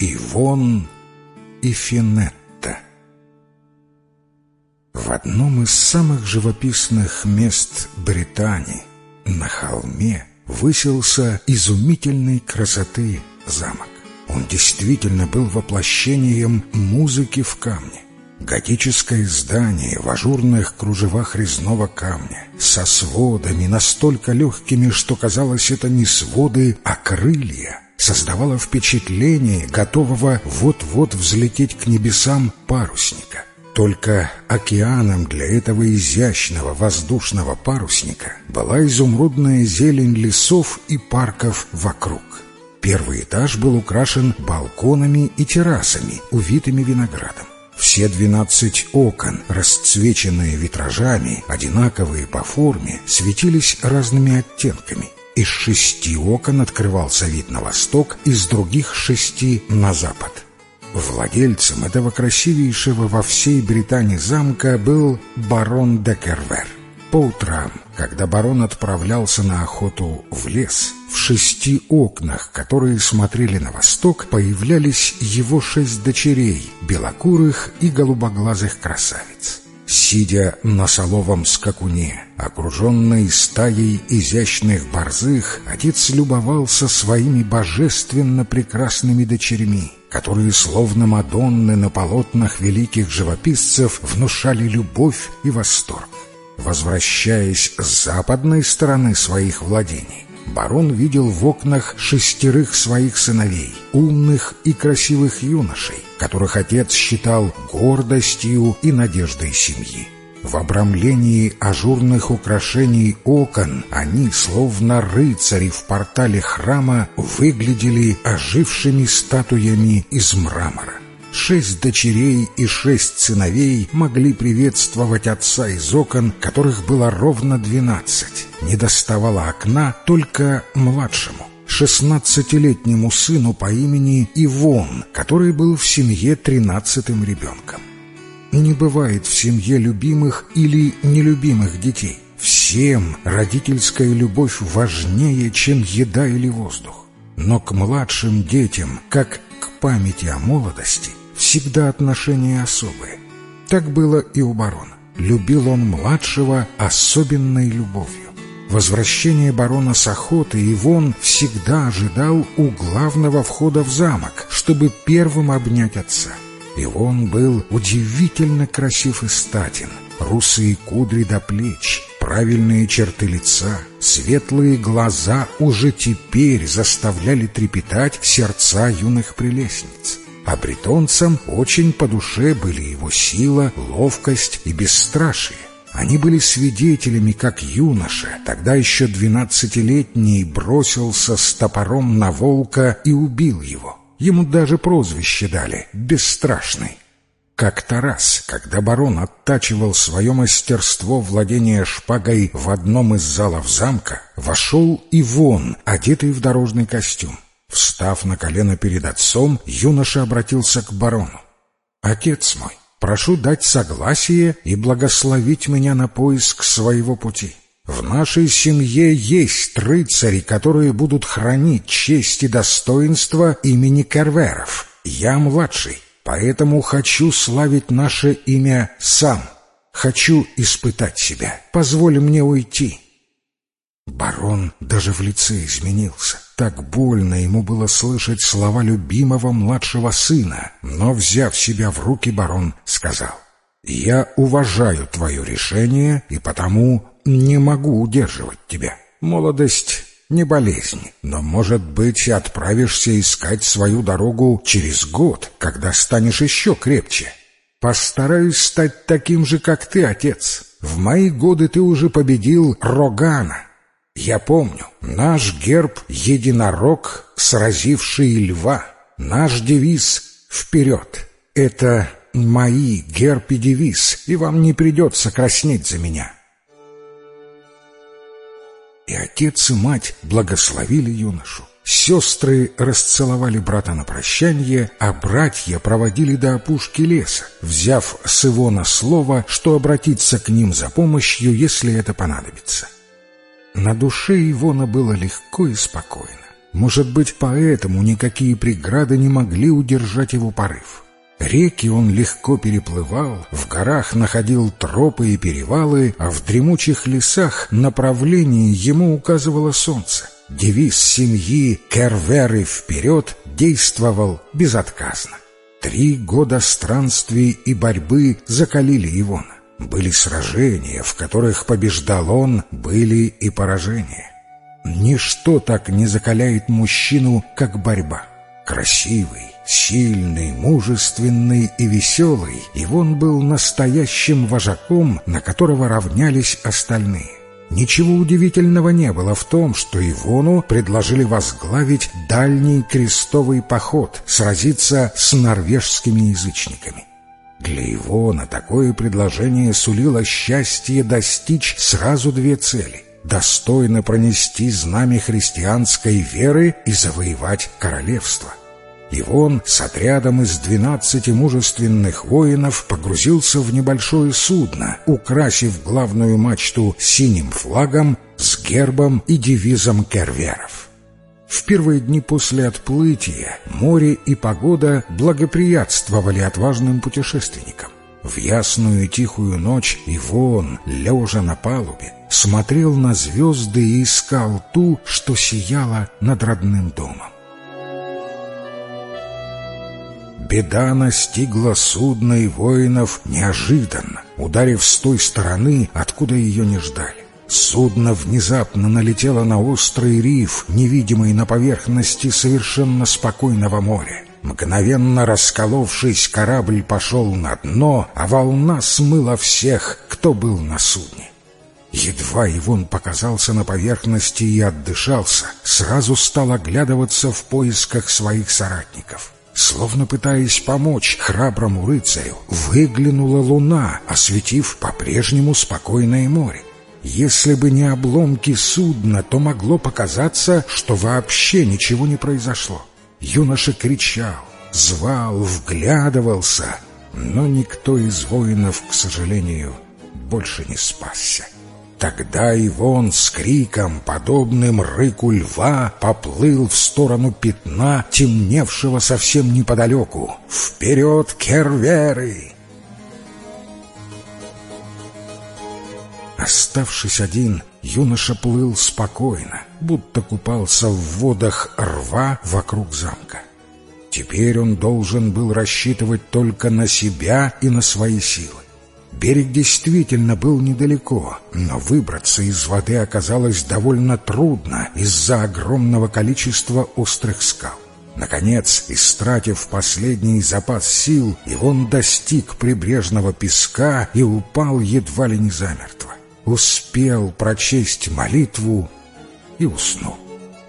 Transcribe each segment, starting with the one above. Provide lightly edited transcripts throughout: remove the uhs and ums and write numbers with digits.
Ивон и Финетта. В одном из самых живописных мест Британии, на холме, высился изумительной красоты замок. Он действительно был воплощением музыки в камне. Готическое здание в ажурных кружевах резного камня, со сводами настолько легкими, что казалось, это не своды, а крылья, создавало впечатление готового вот-вот взлететь к небесам парусника. Только океаном для этого изящного воздушного парусника была изумрудная зелень лесов и парков вокруг. Первый этаж был украшен балконами и террасами, увитыми виноградом. Все 12 окон, расцвеченные витражами, одинаковые по форме, светились разными оттенками. Из 6 окон открывался вид на восток, из других 6 на запад. Владельцем этого красивейшего во всей Британии замка был барон де Кервер. По утрам, когда барон отправлялся на охоту в лес, в 6 окнах, которые смотрели на восток, появлялись его 6 дочерей, белокурых и голубоглазых красавиц. Сидя на соловом скакуне, окруженный стаей изящных борзых, отец любовался своими божественно прекрасными дочерьми, которые, словно мадонны на полотнах великих живописцев, внушали любовь и восторг. Возвращаясь с западной стороны своих владений, барон видел в окнах 6 своих сыновей, умных и красивых юношей, которых отец считал гордостью и надеждой семьи. В обрамлении ажурных украшений окон они, словно рыцари в портале храма, выглядели ожившими статуями из мрамора. 6 дочерей и 6 сыновей могли приветствовать отца из окон, которых было ровно 12. Недоставало окна только младшему, 16-летнему сыну по имени Ивон, который был в семье 13-м ребенком. Не бывает в семье любимых или нелюбимых детей. Всем родительская любовь важнее, чем еда или воздух. Но к младшим детям, как к памяти о молодости, всегда отношения особые. Так было и у барона. Любил он младшего особенной любовью. Возвращение барона с охоты Ивон всегда ожидал у главного входа в замок, чтобы первым обнять отца. Ивон был удивительно красив и статен. Русые кудри до плеч, правильные черты лица, светлые глаза уже теперь заставляли трепетать сердца юных прелестниц. А бретонцам очень по душе были его сила, ловкость и бесстрашие. Они были свидетелями, как юноша, тогда еще 12-летний, бросился с топором на волка и убил его. Ему даже прозвище дали — «Бесстрашный». Как-то раз, когда барон оттачивал свое мастерство владения шпагой в одном из залов замка, вошел Ивон, одетый в дорожный костюм. Встав на колено перед отцом, юноша обратился к барону. «Отец мой, прошу дать согласие и благословить меня на поиск своего пути. В нашей семье есть рыцари, которые будут хранить честь и достоинство имени Керверов. Я младший, поэтому хочу славить наше имя сам. Хочу испытать себя. Позволь мне уйти». Барон даже в лице изменился. Так больно ему было слышать слова любимого младшего сына. Но, взяв себя в руки, барон сказал: «Я уважаю твое решение и потому не могу удерживать тебя. Молодость не болезнь, но, может быть, отправишься искать свою дорогу через год, когда станешь еще крепче. Постараюсь стать таким же, как ты, отец. В мои годы ты уже победил Рогана. Я помню, наш герб — единорог, сразивший льва. Наш девиз — вперед. Это мои герб и девиз, и вам не придется краснеть за меня». И отец и мать благословили юношу. Сестры расцеловали брата на прощанье, а братья проводили до опушки леса, взяв с Ивона слово, что обратиться к ним за помощью, если это понадобится. На душе Ивона было легко и спокойно. Может быть, поэтому никакие преграды не могли удержать его порыв. Реки он легко переплывал, в горах находил тропы и перевалы, а в дремучих лесах направление ему указывало солнце. Девиз семьи «Керверы вперед» действовал безотказно. 3 года странствий и борьбы закалили Ивона. Были сражения, в которых побеждал он, были и поражения. Ничто так не закаляет мужчину, как борьба. Красивый, сильный, мужественный и веселый, Ивон был настоящим вожаком, на которого равнялись остальные. Ничего удивительного не было в том, что Ивону предложили возглавить дальний крестовый поход, сразиться с норвежскими язычниками. Для Ивона такое предложение сулило счастье достичь сразу 2 цели: достойно пронести знамя христианской веры и завоевать королевство. Ивон с отрядом из 12 мужественных воинов погрузился в небольшое судно, украсив главную мачту синим флагом с гербом и девизом керверов. В первые дни после отплытия море и погода благоприятствовали отважным путешественникам. В ясную и тихую ночь Ивон, лежа на палубе, смотрел на звезды и искал ту, что сияла над родным домом. Беда настигла судно и воинов неожиданно, ударив с той стороны, откуда ее не ждали. Судно внезапно налетело на острый риф, невидимый на поверхности совершенно спокойного моря. Мгновенно расколовшись, корабль пошел на дно, а волна смыла всех, кто был на судне. Едва Ивон показался на поверхности и отдышался, сразу стал оглядываться в поисках своих соратников. Словно пытаясь помочь храброму рыцарю, выглянула луна, осветив по-прежнему спокойное море. Если бы не обломки судна, то могло показаться, что вообще ничего не произошло. Юноша кричал, звал, вглядывался, но никто из воинов, к сожалению, больше не спасся. Тогда Ивон с криком, подобным рыку льва, поплыл в сторону пятна, темневшего совсем неподалеку. «Вперед, керверы!» Оставшись один, юноша плыл спокойно, будто купался в водах рва вокруг замка. Теперь он должен был рассчитывать только на себя и на свои силы. Берег действительно был недалеко, но выбраться из воды оказалось довольно трудно из-за огромного количества острых скал. Наконец, истратив последний запас сил, Ивон достиг прибрежного песка и упал едва ли не замертво. Успел прочесть молитву и уснул.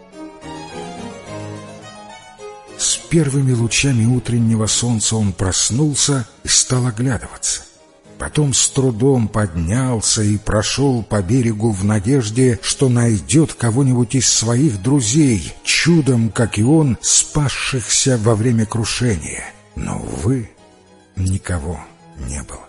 С первыми лучами утреннего солнца он проснулся и стал оглядываться. Потом с трудом поднялся и прошел по берегу в надежде, что найдет кого-нибудь из своих друзей, чудом, как и он, спасшихся во время крушения. Но, увы, никого не было.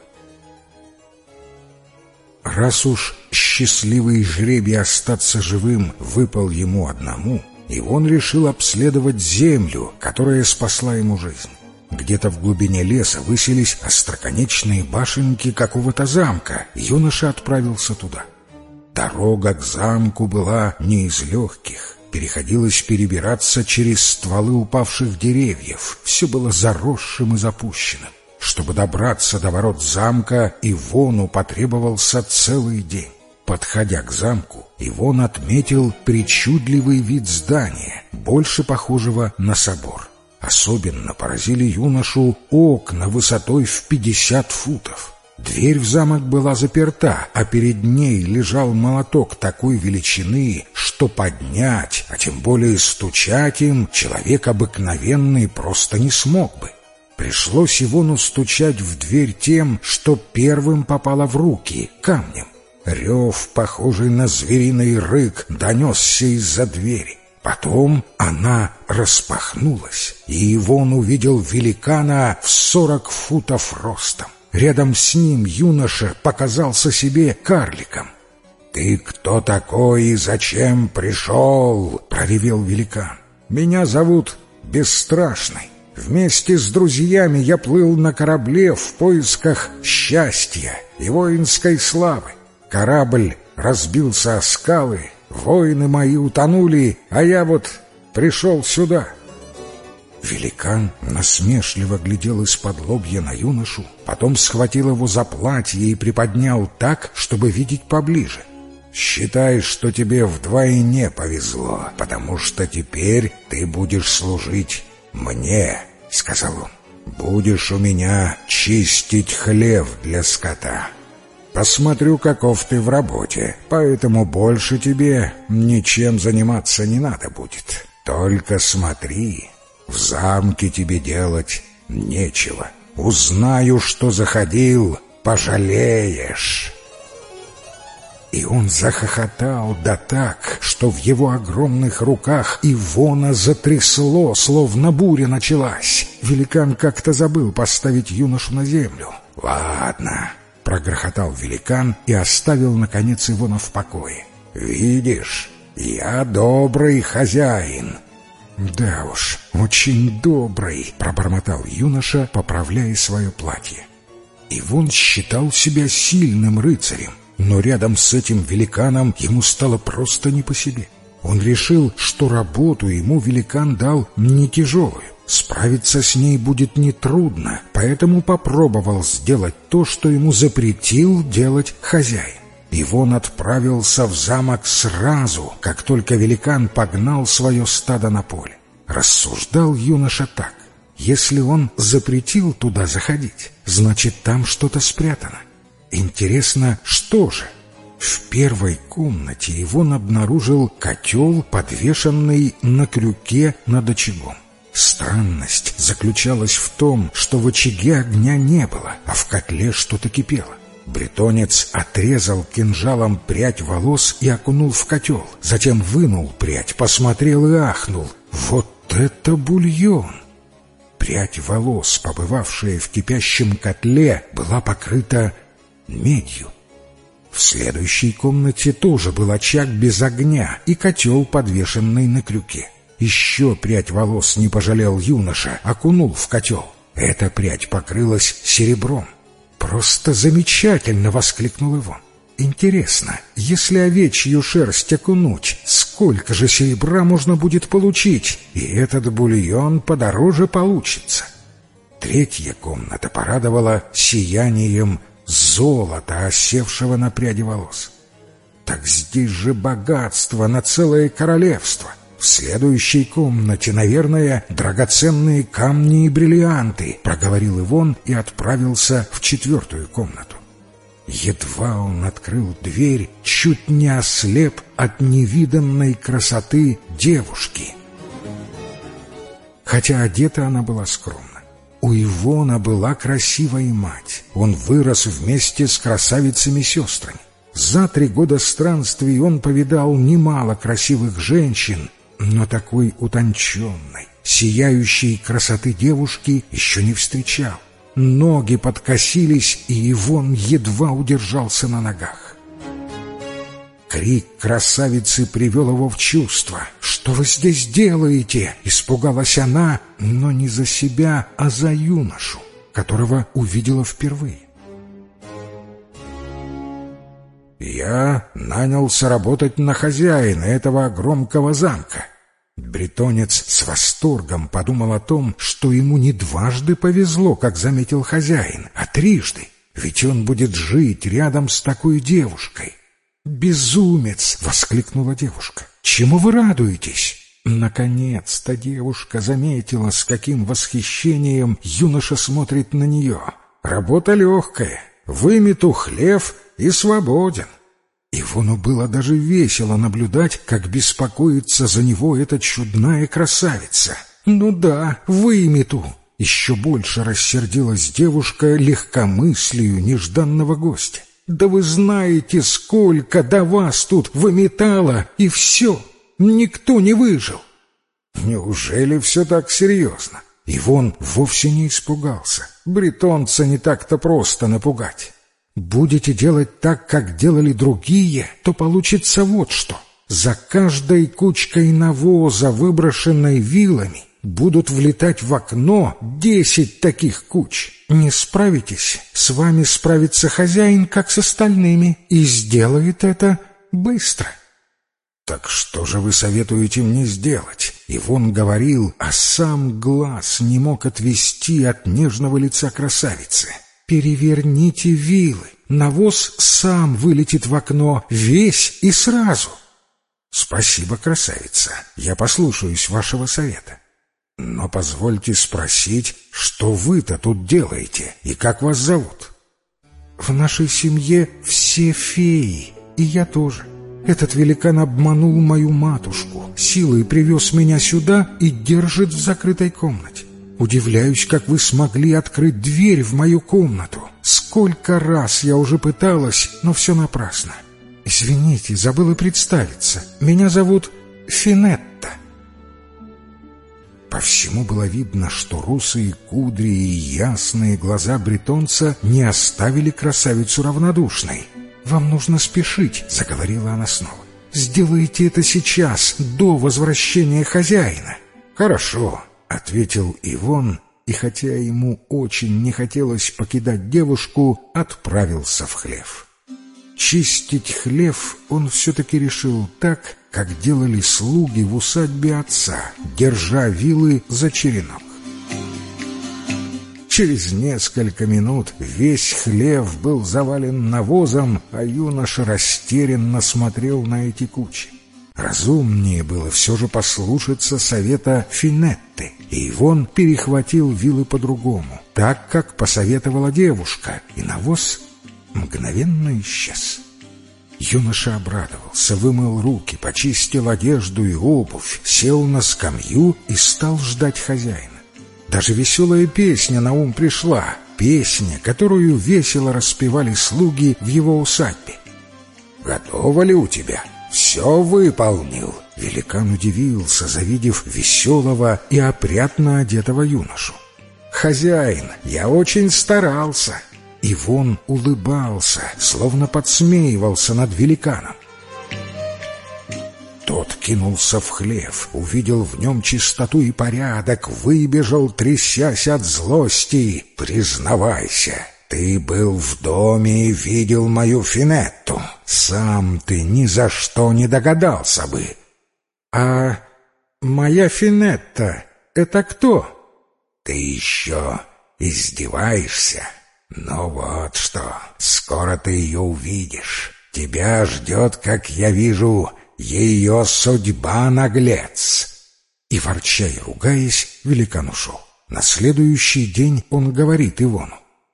Раз уж счастливый жребий остаться живым выпал ему одному, и он решил обследовать землю, которая спасла ему жизнь. Где-то в глубине леса высились остроконечные башенки какого-то замка, и юноша отправился туда. Дорога к замку была не из легких. Приходилось перебираться через стволы упавших деревьев. Все было заросшим и запущенным. Чтобы добраться до ворот замка, Ивону потребовался целый день. Подходя к замку, Ивон отметил причудливый вид здания, больше похожего на собор. Особенно поразили юношу окна высотой в 50 футов. Дверь в замок была заперта, а перед ней лежал молоток такой величины, что поднять, а тем более стучать им, человек обыкновенный просто не смог бы. Пришлось Ивону стучать в дверь тем, что первым попало в руки, камнем. Рев, похожий на звериный рык, донесся из-за двери. Потом она распахнулась, и Ивон увидел великана в 40 футов ростом. Рядом с ним юноша показался себе карликом. «Ты кто такой и зачем пришел?» — проревел великан. Меня зовут Бесстрашный. Вместе с друзьями я плыл на корабле в поисках счастья и воинской славы. Корабль разбился о скалы, воины мои утонули, а я вот пришел сюда». Великан насмешливо глядел из-под лобья на юношу, потом схватил его за платье и приподнял так, чтобы видеть поближе. «Считай, что тебе вдвойне повезло, потому что теперь ты будешь служить мне», — сказал он. «Будешь у меня чистить хлев для скота. Посмотрю, каков ты в работе, поэтому больше тебе ничем заниматься не надо будет. Только смотри, в замке тебе делать нечего. Узнаю, что заходил, пожалеешь». И он захохотал, да так, что в его огромных руках Ивона затрясло, словно буря началась. Великан как-то забыл поставить юношу на землю. «Ладно», — прогрохотал великан и оставил, наконец, Ивона в покое. «Видишь, я добрый хозяин». «Да уж, очень добрый», — пробормотал юноша, поправляя свое платье. Ивон считал себя сильным рыцарем, но рядом с этим великаном ему стало просто не по себе. Он решил, что работу ему великан дал не тяжелую, справиться с ней будет нетрудно, поэтому попробовал сделать то, что ему запретил делать хозяин. Ивон отправился в замок сразу, как только великан погнал свое стадо на поле. Рассуждал юноша так: если он запретил туда заходить, значит, там что-то спрятано. Интересно, что же? В первой комнате Ивон обнаружил котел, подвешенный на крюке над очагом. Странность заключалась в том, что в очаге огня не было, а в котле что-то кипело. Бретонец отрезал кинжалом прядь волос и окунул в котел. Затем вынул прядь, посмотрел и ахнул: «Вот это бульон!» Прядь волос, побывавшая в кипящем котле, была покрыта медью. В следующей комнате тоже был очаг без огня и котел, подвешенный на крюке. Еще прядь волос не пожалел юноша, окунул в котел. Эта прядь покрылась серебром. «Просто замечательно!» — воскликнул Ивон. «Интересно, если овечью шерсть окунуть, сколько же серебра можно будет получить? И этот бульон подороже получится». Третья комната порадовала сиянием золота, осевшего на пряди волос. «Так здесь же богатство на целое королевство. В следующей комнате, наверное, драгоценные камни и бриллианты», — проговорил Ивон и отправился в четвертую комнату. Едва он открыл дверь, чуть не ослеп от невиданной красоты девушки. Хотя одета она была скромно. У Ивона была красивая мать. Он вырос вместе с красавицами-сестрами. За 3 года странствий он повидал немало красивых женщин, но такой утонченной, сияющей красоты девушки еще не встречал. Ноги подкосились, и Ивон едва удержался на ногах. Крик красавицы привел его в чувство. «Что вы здесь делаете?» — испугалась она, но не за себя, а за юношу, которого увидела впервые. «Я нанялся работать на хозяина этого громкого замка». Бретонец с восторгом подумал о том, что ему не дважды повезло, как заметил хозяин, а 3, ведь он будет жить рядом с такой девушкой. «Безумец!» — воскликнула девушка. «Чему вы радуетесь?» Наконец-то девушка заметила, с каким восхищением юноша смотрит на нее. «Работа легкая, вымету хлев и свободен». Ивону было даже весело наблюдать, как беспокоится за него эта чудная красавица. «Ну да, вымету!» Еще больше рассердилась девушка легкомыслию нежданного гостя. «Да вы знаете, сколько до вас тут выметало, и все, никто не выжил». Неужели все так серьезно? Ивон вовсе не испугался. Бретонца не так-то просто напугать. «Будете делать так, как делали другие, то получится вот что. За каждой кучкой навоза, выброшенной вилами, будут влетать в окно 10 таких куч. Не справитесь, с вами справится хозяин, как с остальными, и сделает это быстро. Так что же вы советуете мне сделать? Ивон говорил, а сам глаз не мог отвести от нежного лица красавицы. Переверните вилы, навоз сам вылетит в окно, весь и сразу. Спасибо, красавица, я послушаюсь вашего совета. Но позвольте спросить, что вы-то тут делаете и как вас зовут? В нашей семье все феи, и я тоже. Этот великан обманул мою матушку, силой привез меня сюда и держит в закрытой комнате. Удивляюсь, как вы смогли открыть дверь в мою комнату. Сколько раз я уже пыталась, но все напрасно. Извините, забыла представиться. Меня зовут Финетта. По всему было видно, что русые кудри и ясные глаза бретонца не оставили красавицу равнодушной. «Вам нужно спешить», — заговорила она снова. «Сделайте это сейчас, до возвращения хозяина». «Хорошо», — ответил Ивон, и хотя ему очень не хотелось покидать девушку, отправился в хлев. Чистить хлев он все-таки решил так, как делали слуги в усадьбе отца, держа вилы за черенок. Через несколько минут весь хлев был завален навозом, а юноша растерянно смотрел на эти кучи. Разумнее было все же послушаться совета Финетты, и Ивон перехватил вилы по-другому, так, как посоветовала девушка, и навоз мгновенно исчез. Юноша обрадовался, вымыл руки, почистил одежду и обувь, сел на скамью и стал ждать хозяина. Даже веселая песня на ум пришла, песня, которую весело распевали слуги в его усадьбе. «Готово ли у тебя? Все выполнил!» Великан удивился, завидев веселого и опрятно одетого юношу. «Хозяин, я очень старался!» Ивон улыбался, словно подсмеивался над великаном. Тот кинулся в хлев, увидел в нем чистоту и порядок, выбежал, трясясь от злости. «Признавайся, ты был в доме и видел мою Финетту. Сам ты ни за что не догадался бы». «А моя Финетта — это кто?» «Ты еще издеваешься? Ну вот что, скоро ты ее увидишь. Тебя ждет, как я вижу, ее судьба, наглец». И, ворча и ругаясь, великан ушел. На следующий день он говорит Ивону: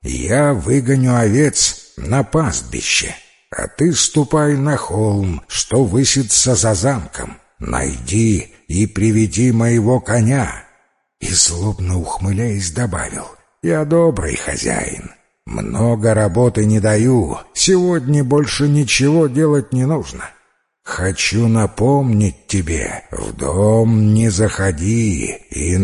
«Я выгоню овец на пастбище, а ты ступай на холм, что высится за замком. Найди и приведи моего коня». И, злобно ухмыляясь, добавил: «Я добрый хозяин, много работы не даю, сегодня больше ничего делать не нужно. Хочу напомнить тебе, в дом не заходи,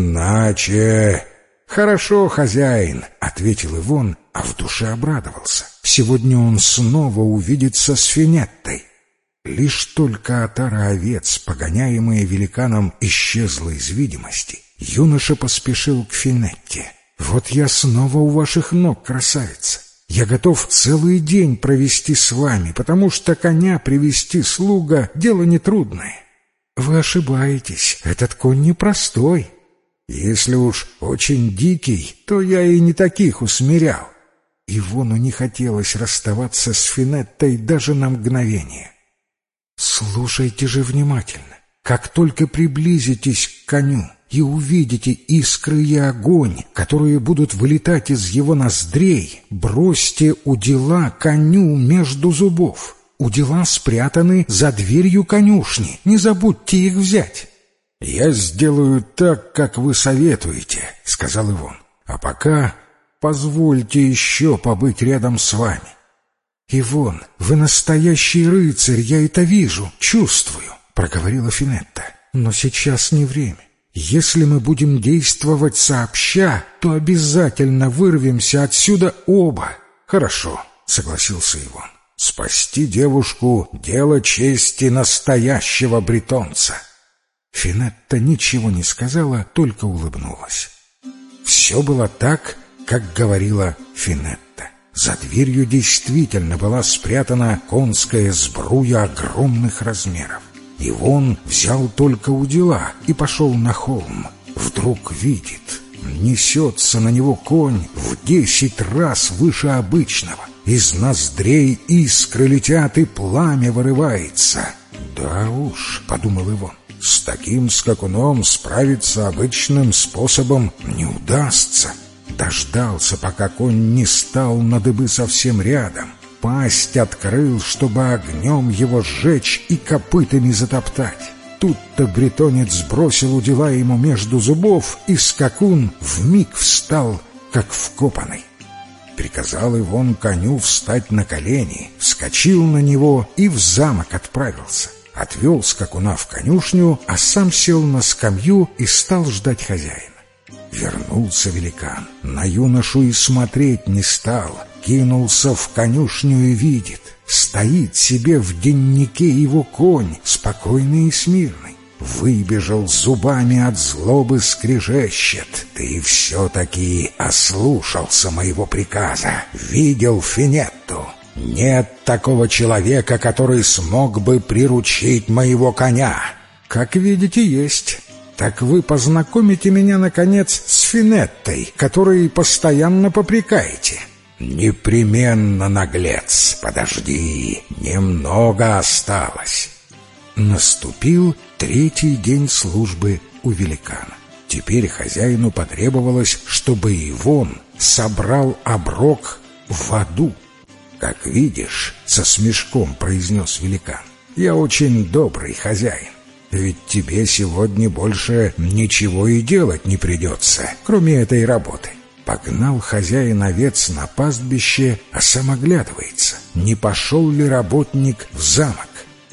иначе...» «Хорошо, хозяин», — ответил Ивон, а в душе обрадовался. Сегодня он снова увидится с Финеттой. Лишь только отара овец, погоняемая великаном, исчезла из видимости, юноша поспешил к Финетте. «Вот я снова у ваших ног, красавица. Я готов целый день провести с вами, потому что коня привести слуга — дело нетрудное». «Вы ошибаетесь, этот конь непростой. Если уж очень дикий, то я и не таких усмирял». Ивону не хотелось расставаться с Финеттой даже на мгновение. «Слушайте же внимательно. Как только приблизитесь к коню и увидите искры и огонь, которые будут вылетать из его ноздрей, бросьте удила коню между зубов. Удила спрятаны за дверью конюшни, не забудьте их взять». «Я сделаю так, как вы советуете», — сказал Ивон. «А пока позвольте еще побыть рядом с вами». «Ивон, вы настоящий рыцарь, я это вижу, чувствую», — проговорила Финетта. «Но сейчас не время. Если мы будем действовать сообща, то обязательно вырвемся отсюда оба». «Хорошо», — согласился Ивон. Спасти девушку — дело чести настоящего бретонца. Финетта ничего не сказала, только улыбнулась. Все было так, как говорила Финетта. За дверью действительно была спрятана конская сбруя огромных размеров. Ивон взял только удила и пошел на холм. Вдруг видит, несется на него конь в 10 раз выше обычного. Из ноздрей искры летят, и пламя вырывается. «Да уж», — подумал Ивон, — «с таким скакуном справиться обычным способом не удастся». Дождался, пока конь не стал на дыбы совсем рядом. Пасть открыл, чтобы огнем его сжечь и копытами затоптать. Тут-то бретонец бросил удила ему между зубов, и скакун вмиг встал, как вкопанный. Приказал Ивон коню встать на колени, вскочил на него и в замок отправился. Отвел скакуна в конюшню, а сам сел на скамью и стал ждать хозяина. Вернулся великан, на юношу и смотреть не стал, кинулся в конюшню и видит, стоит себе в деннике его конь, спокойный и смирный. Выбежал, зубами от злобы скрежещет: «Ты все-таки ослушался моего приказа, видел Финетту. Нет такого человека, который смог бы приручить моего коня». «Как видите, есть. Так вы познакомите меня, наконец, с Финеттой, которой постоянно попрекаете». «Непременно, наглец, подожди, немного осталось». Наступил 3-й день службы у великана. Теперь хозяину потребовалось, чтобы Ивон собрал оброк в аду. «Как видишь, — со смешком произнес великан, — я очень добрый хозяин. Ведь тебе сегодня больше ничего и делать не придется, кроме этой работы». Погнал хозяин овец на пастбище, а сам оглядывается, не пошел ли работник в замок.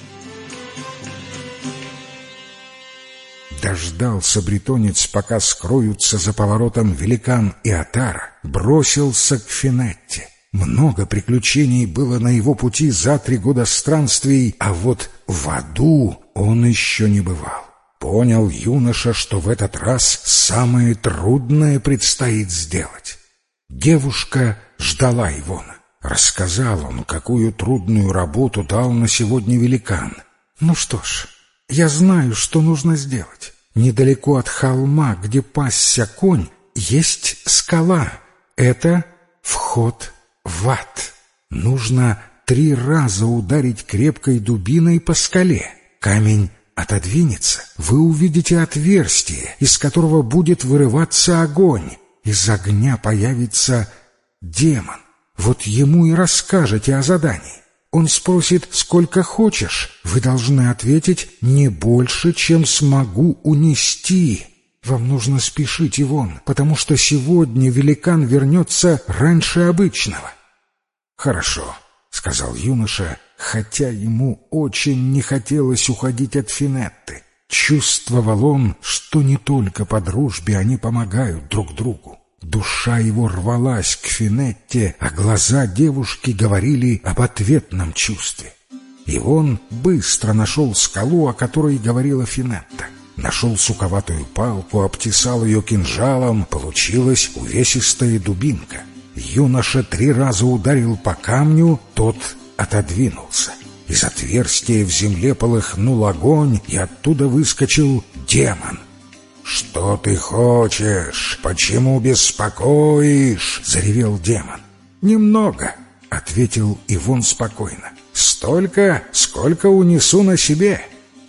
Дождался бретонец, пока скроются за поворотом великан и отара, бросился к Финетте. Много приключений было на его пути за 3 года странствий, а вот в аду он еще не бывал. Понял юноша, что в этот раз самое трудное предстоит сделать. Девушка ждала Ивона. Рассказал он, какую трудную работу дал на сегодня великан. «Ну что ж, я знаю, что нужно сделать. Недалеко от холма, где пасся конь, есть скала. Это вход в ад. Нужно 3 раза ударить крепкой дубиной по скале. Камень отодвинется, вы увидите отверстие, из которого будет вырываться огонь. Из огня появится демон. Вот ему и расскажете о задании. Он спросит, сколько хочешь. Вы должны ответить: не больше, чем смогу унести. Вам нужно спешить, Ивон, потому что сегодня великан вернется раньше обычного». «Хорошо», — сказал юноша, хотя ему очень не хотелось уходить от Финетты. Чувствовал он, что не только по дружбе они помогают друг другу. Душа его рвалась к Финетте, а глаза девушки говорили об ответном чувстве. И он быстро нашел скалу, о которой говорила Финетта. Нашел суковатую палку, обтесал ее кинжалом, получилась увесистая дубинка. Юноша 3 раза ударил по камню, тот отодвинулся. Из отверстия в земле полыхнул огонь, и оттуда выскочил демон. «Что ты хочешь? Почему беспокоишь?» — заревел демон. «Немного», — ответил Ивон спокойно. «Столько, сколько унесу на себе».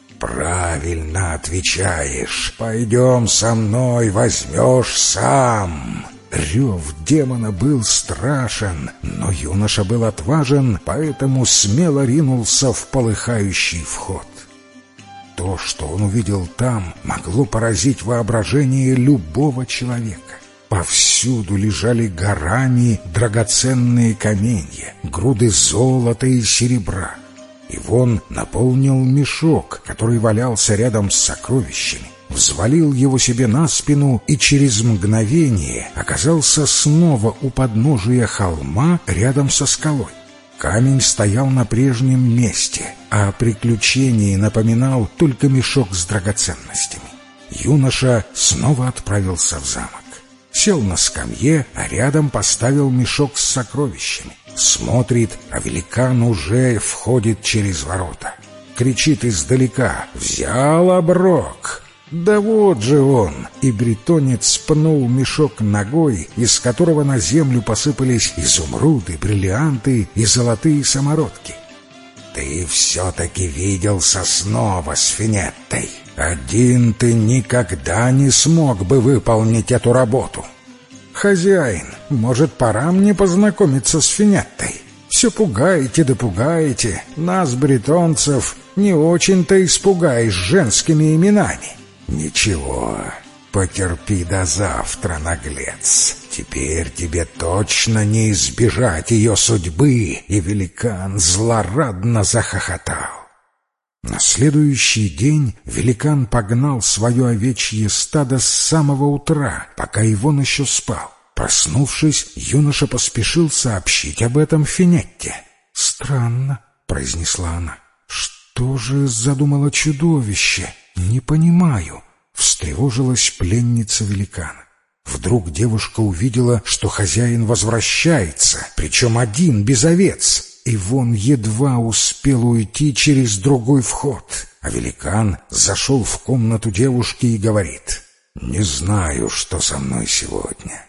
«Правильно отвечаешь. Пойдем со мной, возьмешь сам». Рев демона был страшен, но юноша был отважен, поэтому смело ринулся в полыхающий вход. То, что он увидел там, могло поразить воображение любого человека. Повсюду лежали горами драгоценные каменья, груды золота и серебра. Ивон наполнил мешок, который валялся рядом с сокровищами, взвалил его себе на спину и через мгновение оказался снова у подножия холма рядом со скалой. Камень стоял на прежнем месте, а о приключении напоминал только мешок с драгоценностями. Юноша снова отправился в замок. Сел на скамье, а рядом поставил мешок с сокровищами. Смотрит, а великан уже входит через ворота. Кричит издалека: «Взял оброк!» Да вот же он! И бретонец пнул мешок ногой, из которого на землю посыпались изумруды, бриллианты и золотые самородки. «Ты все-таки виделся снова с Финеттой. Один ты никогда не смог бы выполнить эту работу. Хозяин, может, пора мне познакомиться с Финеттой? Все пугаете да пугаете. Нас, бретонцев, не очень-то испугаешь женскими именами». «Ничего, потерпи до завтра, наглец. Теперь тебе точно не избежать ее судьбы». И великан злорадно захохотал. На следующий день великан погнал свое овечье стадо с самого утра, пока Ивон еще спал. Проснувшись, юноша поспешил сообщить об этом Финетте. «Странно», — произнесла она. «Что же задумало чудовище? Не понимаю». Встревожилась пленница великана. Вдруг девушка увидела, что хозяин возвращается, причем один, без овец. Ивон едва успел уйти через другой вход, а великан зашел в комнату девушки и говорит: «Не знаю, что со мной сегодня.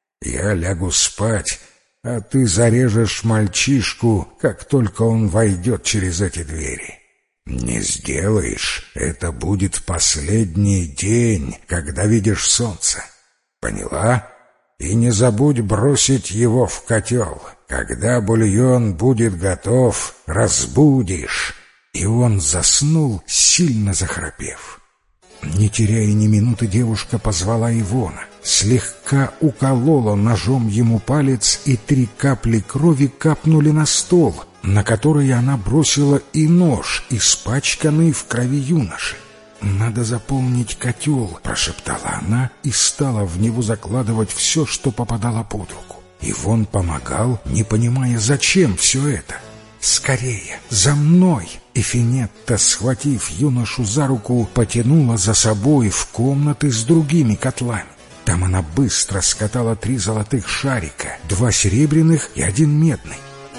Я лягу спать, а ты зарежешь мальчишку, как только он войдет через эти двери. Не сделаешь — это будет последний день, когда видишь солнце. Поняла? И не забудь бросить его в котел. Когда бульон будет готов, разбудишь». И он заснул, сильно захрапев. Не теряя ни минуты, девушка позвала Ивона, слегка уколола ножом ему палец, и 3 капли крови капнули на стол, на который она бросила и нож, испачканный в крови юноши. «Надо заполнить котел», — прошептала она и стала в него закладывать все, что попадало под руку. Ивон помогал, не понимая, зачем все это. «Скорее, за мной!» И Финетта, схватив юношу за руку, потянула за собой в комнаты с другими котлами. Там она быстро скатала 3 золотых шарика, 2 серебряных и 1 медный.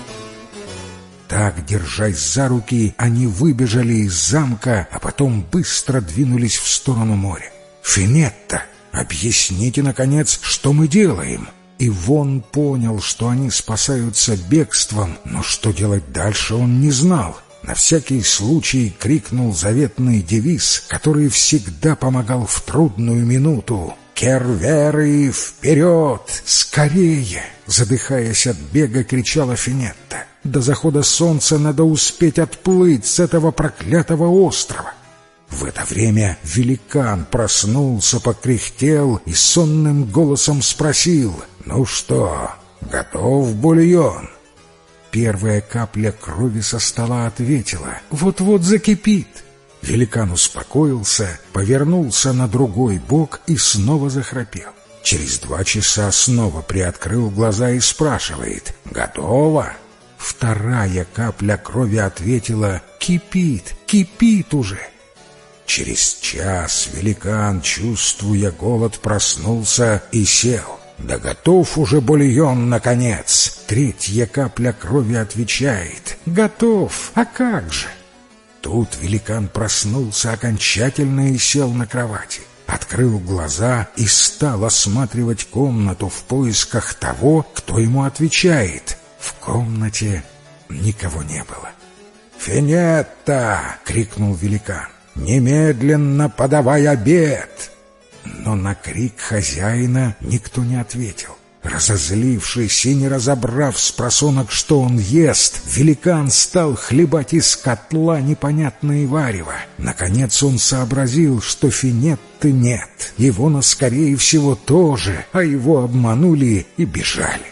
Так, держась за руки, они выбежали из замка, а потом быстро двинулись в сторону моря. «Финетта, объясните, наконец, что мы делаем?» Ивон понял, что они спасаются бегством, но что делать дальше он не знал. На всякий случай крикнул заветный девиз, который всегда помогал в трудную минуту: «Керверы, вперед! Скорее!» Задыхаясь от бега, кричала Финетта. «До захода солнца надо успеть отплыть с этого проклятого острова». В это время великан проснулся, покряхтел и сонным голосом спросил: «Ну что, готов бульон?» Первая капля крови со стола ответила: «Вот-вот закипит». Великан успокоился, повернулся на другой бок и снова захрапел. Через 2 часа снова приоткрыл глаза и спрашивает: «Готово?» Вторая капля крови ответила: «Кипит, кипит уже». Через час великан, чувствуя голод, проснулся и сел. «Да готов уже бульон, наконец!» Третья капля крови отвечает: «Готов, а как же?» Тут великан проснулся окончательно и сел на кровати. Открыл глаза и стал осматривать комнату в поисках того, кто ему отвечает. В комнате никого не было. «Финетта!» — крикнул великан. «Немедленно подавай обед!» Но на крик хозяина никто не ответил. Разозлившись и не разобрав спросонок, что он ест, великан стал хлебать из котла непонятное варево. Наконец он сообразил, что Финетты нет, Ивона, скорее всего, тоже, а его обманули и бежали.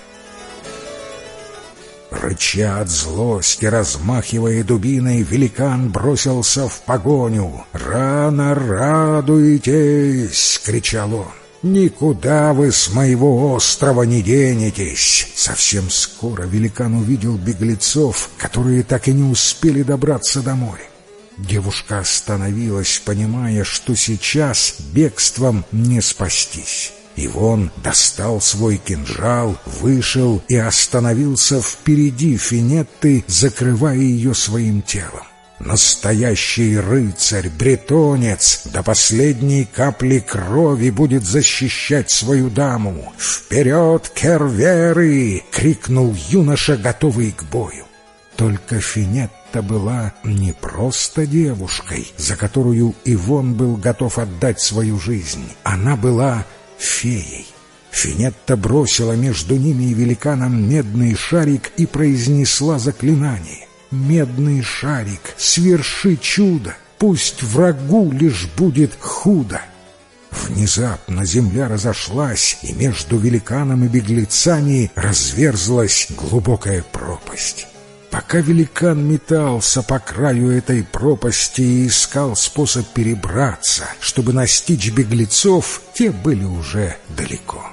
Рыча от злости, размахивая дубиной, великан бросился в погоню. «Рано радуетесь!» — кричал он. «Никуда вы с моего острова не денетесь!» Совсем скоро великан увидел беглецов, которые так и не успели добраться до моря. Девушка остановилась, понимая, что сейчас бегством не спастись. Ивон достал свой кинжал, вышел и остановился впереди Финетты, закрывая ее своим телом. Настоящий рыцарь, бретонец, до последней капли крови будет защищать свою даму. «Вперед, керверы!» — крикнул юноша, готовый к бою. Только Финетта была не просто девушкой, за которую Ивон был готов отдать свою жизнь. Она была феей. Финетта бросила между ними и великаном медный шарик и произнесла заклинание. «Медный шарик, сверши чудо, пусть врагу лишь будет худо». Внезапно земля разошлась, и между великаном и беглецами разверзлась глубокая пропасть. Пока великан метался по краю этой пропасти и искал способ перебраться, чтобы настичь беглецов, те были уже далеко.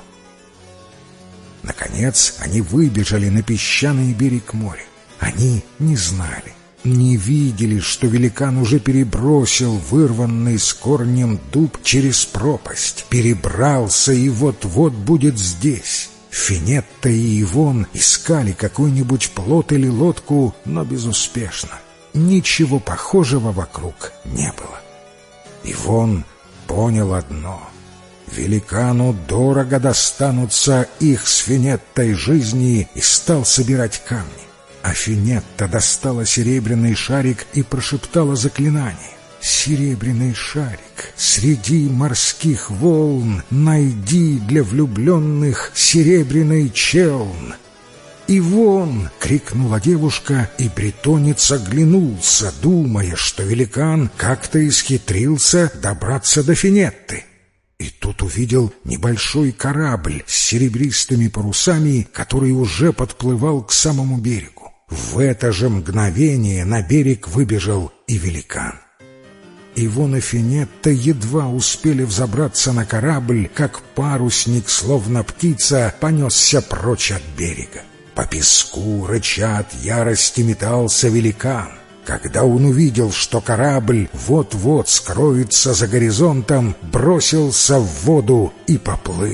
Наконец они выбежали на песчаный берег моря. Они не знали, не видели, что великан уже перебросил вырванный с корнем дуб через пропасть, перебрался и вот-вот будет здесь. Финетта и Ивон искали какой-нибудь плот или лодку, но безуспешно. Ничего похожего вокруг не было. Ивон понял одно: великану дорого достанутся их с Финеттой жизни, и стал собирать камни. А Финетта достала серебряный шарик и прошептала заклинание. «Серебряный шарик, среди морских волн найди для влюбленных серебряный челн». «Ивон!» — крикнула девушка, и бретонец оглянулся, думая, что великан как-то исхитрился добраться до Финетты. И тут увидел небольшой корабль с серебристыми парусами, который уже подплывал к самому берегу. В это же мгновение на берег выбежал и великан. Ивон и Финетта едва успели взобраться на корабль, как парусник, словно птица, понесся прочь от берега. По песку, рыча от ярости, метался великан. Когда он увидел, что корабль вот-вот скроется за горизонтом, бросился в воду и поплыл.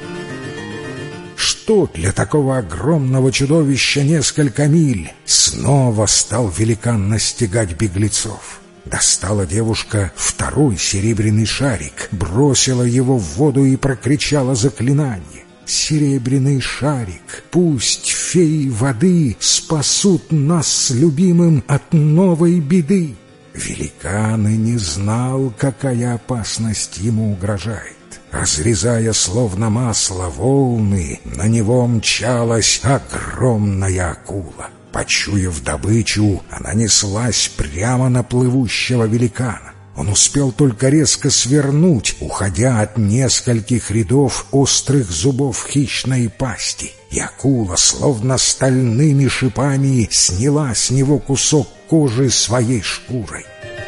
Что для такого огромного чудовища несколько миль? Снова стал великан настигать беглецов. Достала девушка второй серебряный шарик, бросила его в воду и прокричала заклинание. «Серебряный шарик, пусть феи воды спасут нас с любимым от новой беды». Великан и не знал, какая опасность ему угрожает. Разрезая словно масло волны, на него мчалась огромная акула. Почуяв добычу, она неслась прямо на плывущего великана. Он успел только резко свернуть, уходя от нескольких рядов острых зубов хищной пасти. И акула, словно стальными шипами, сняла с него кусок кожи своей шкурой.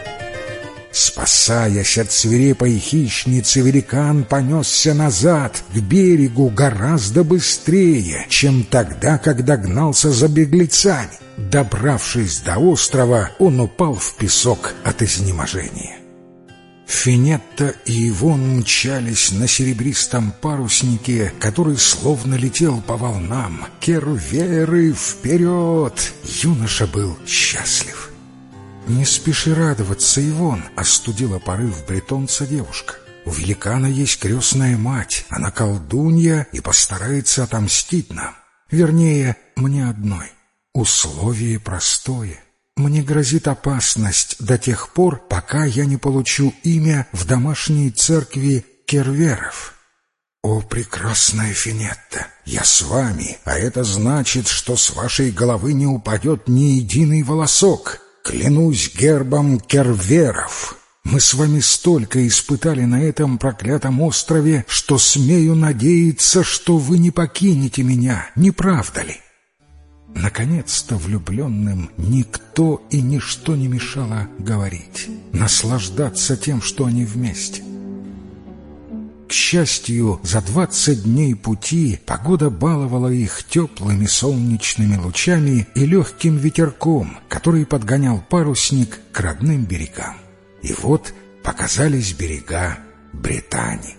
Спасаясь от свирепой хищницы, великан понесся назад, к берегу, гораздо быстрее, чем тогда, когда гнался за беглецами. Добравшись до острова, он упал в песок от изнеможения. Финетта и Ивон мчались на серебристом паруснике, который словно летел по волнам. «Керверы, вперед!» Юноша был счастлив. «Не спеши радоваться, Ивон», — остудила порыв бретонца девушка. «У великана есть крестная мать, она колдунья и постарается отомстить нам. Вернее, мне одной. Условие простое. Мне грозит опасность до тех пор, пока я не получу имя в домашней церкви керверов». «О, прекрасная Финетта, я с вами, а это значит, что с вашей головы не упадет ни единый волосок. Клянусь гербом керверов. Мы с вами столько испытали на этом проклятом острове, что смею надеяться, что вы не покинете меня, не правда ли?» Наконец-то влюбленным никто и ничто не мешало говорить, наслаждаться тем, что они вместе. К счастью, за 20 дней пути погода баловала их теплыми солнечными лучами и легким ветерком, который подгонял парусник к родным берегам. И вот показались берега Британии.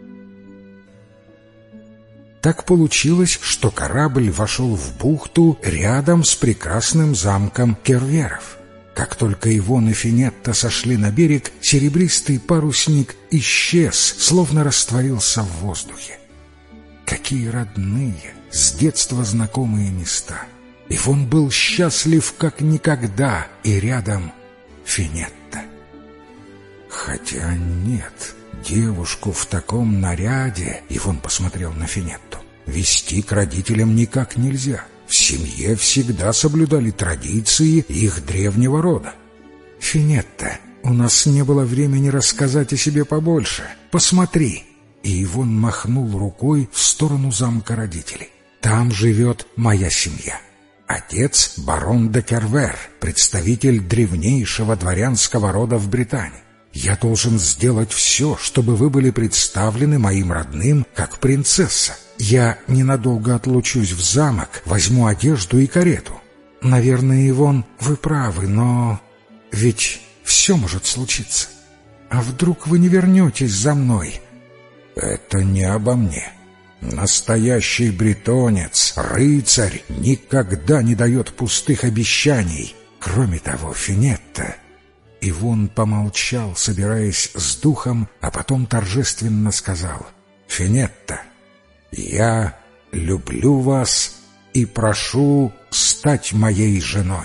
Так получилось, что корабль вошел в бухту рядом с прекрасным замком Керверов. Как только Ивон и Финетта сошли на берег, серебристый парусник исчез, словно растворился в воздухе. Какие родные, с детства знакомые места! Ивон был счастлив как никогда, и рядом Финетта. Хотя нет, девушку в таком наряде, Ивон посмотрел на Финетту, вести к родителям никак нельзя. В семье всегда соблюдали традиции их древнего рода. «Финетта, у нас не было времени рассказать о себе побольше. Посмотри!» И Ивон махнул рукой в сторону замка родителей. «Там живет моя семья. Отец — барон де Кервер, представитель древнейшего дворянского рода в Британии. Я должен сделать все, чтобы вы были представлены моим родным как принцесса. Я ненадолго отлучусь в замок, возьму одежду и карету. Наверное, Ивон, вы правы, но ведь все может случиться. А вдруг вы не вернетесь за мной?» «Это не обо мне. Настоящий бретонец, рыцарь, никогда не дает пустых обещаний. Кроме того, Финетта...» Ивон помолчал, собираясь с духом, а потом торжественно сказал: «Финетта, я люблю вас и прошу стать моей женой».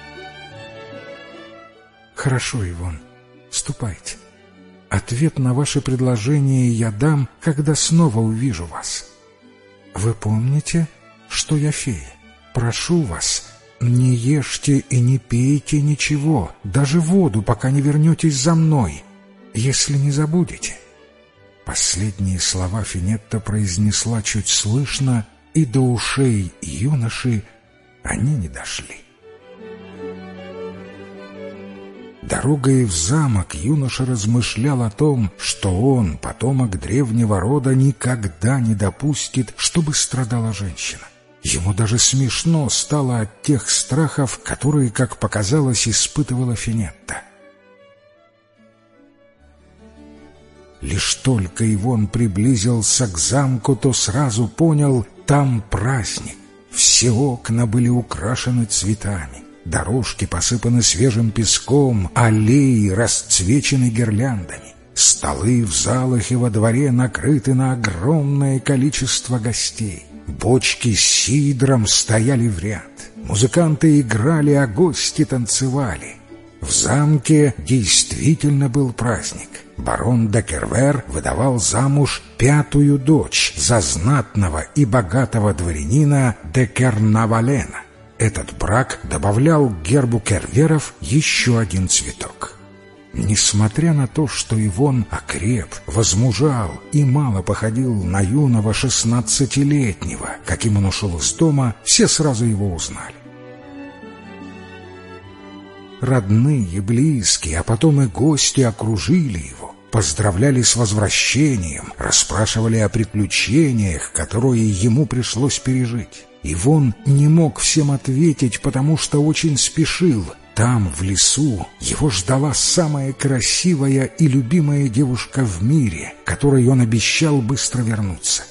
«Хорошо, Ивон, ступайте. Ответ на ваше предложение я дам, когда снова увижу вас. Вы помните, что я фея? Прошу вас, не ешьте и не пейте ничего, даже воду, пока не вернетесь за мной, если не забудете». Последние слова Финетта произнесла чуть слышно, и до ушей юноши они не дошли. Дорогой в замок юноша размышлял о том, что он, потомок древнего рода, никогда не допустит, чтобы страдала женщина. Ему даже смешно стало от тех страхов, которые, как показалось, испытывала Финетта. Лишь только Ивон приблизился к замку, то сразу понял — там праздник. Все окна были украшены цветами, дорожки посыпаны свежим песком, аллеи расцвечены гирляндами. Столы в залах и во дворе накрыты на огромное количество гостей. Бочки с сидром стояли в ряд. Музыканты играли, а гости танцевали. В замке действительно был праздник. Барон де Кервер выдавал замуж 5-ю дочь за знатного и богатого дворянина де Кернавалена. Этот брак добавлял к гербу Керверов еще один цветок. Несмотря на то, что Ивон окреп, возмужал и мало походил на юного 16-летнего, каким он ушел из дома, все сразу его узнали. Родные, близкие, а потом и гости окружили его, поздравляли с возвращением, расспрашивали о приключениях, которые ему пришлось пережить. Ивон не мог всем ответить, потому что очень спешил. Там, в лесу, его ждала самая красивая и любимая девушка в мире, которой он обещал быстро вернуться.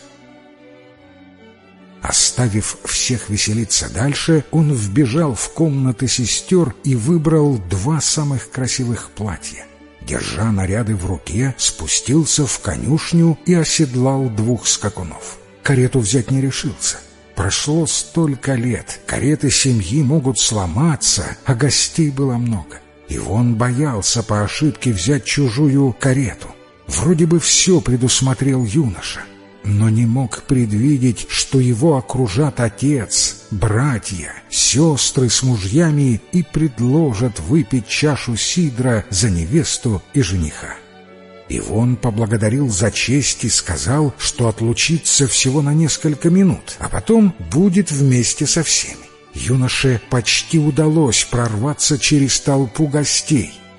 Оставив всех веселиться дальше, он вбежал в комнаты сестер и выбрал 2 самых красивых платья. Держа наряды в руке, спустился в конюшню и оседлал 2 скакунов. Карету взять не решился. Прошло столько лет, кареты семьи могут сломаться, а гостей было много. Ивон боялся по ошибке взять чужую карету. Вроде бы все предусмотрел юноша, но не мог предвидеть, что его окружат отец, братья, сестры с мужьями и предложат выпить чашу сидра за невесту и жениха. Ивон поблагодарил за честь и сказал, что отлучится всего на несколько минут, а потом будет вместе со всеми. Юноше почти удалось прорваться через толпу гостей.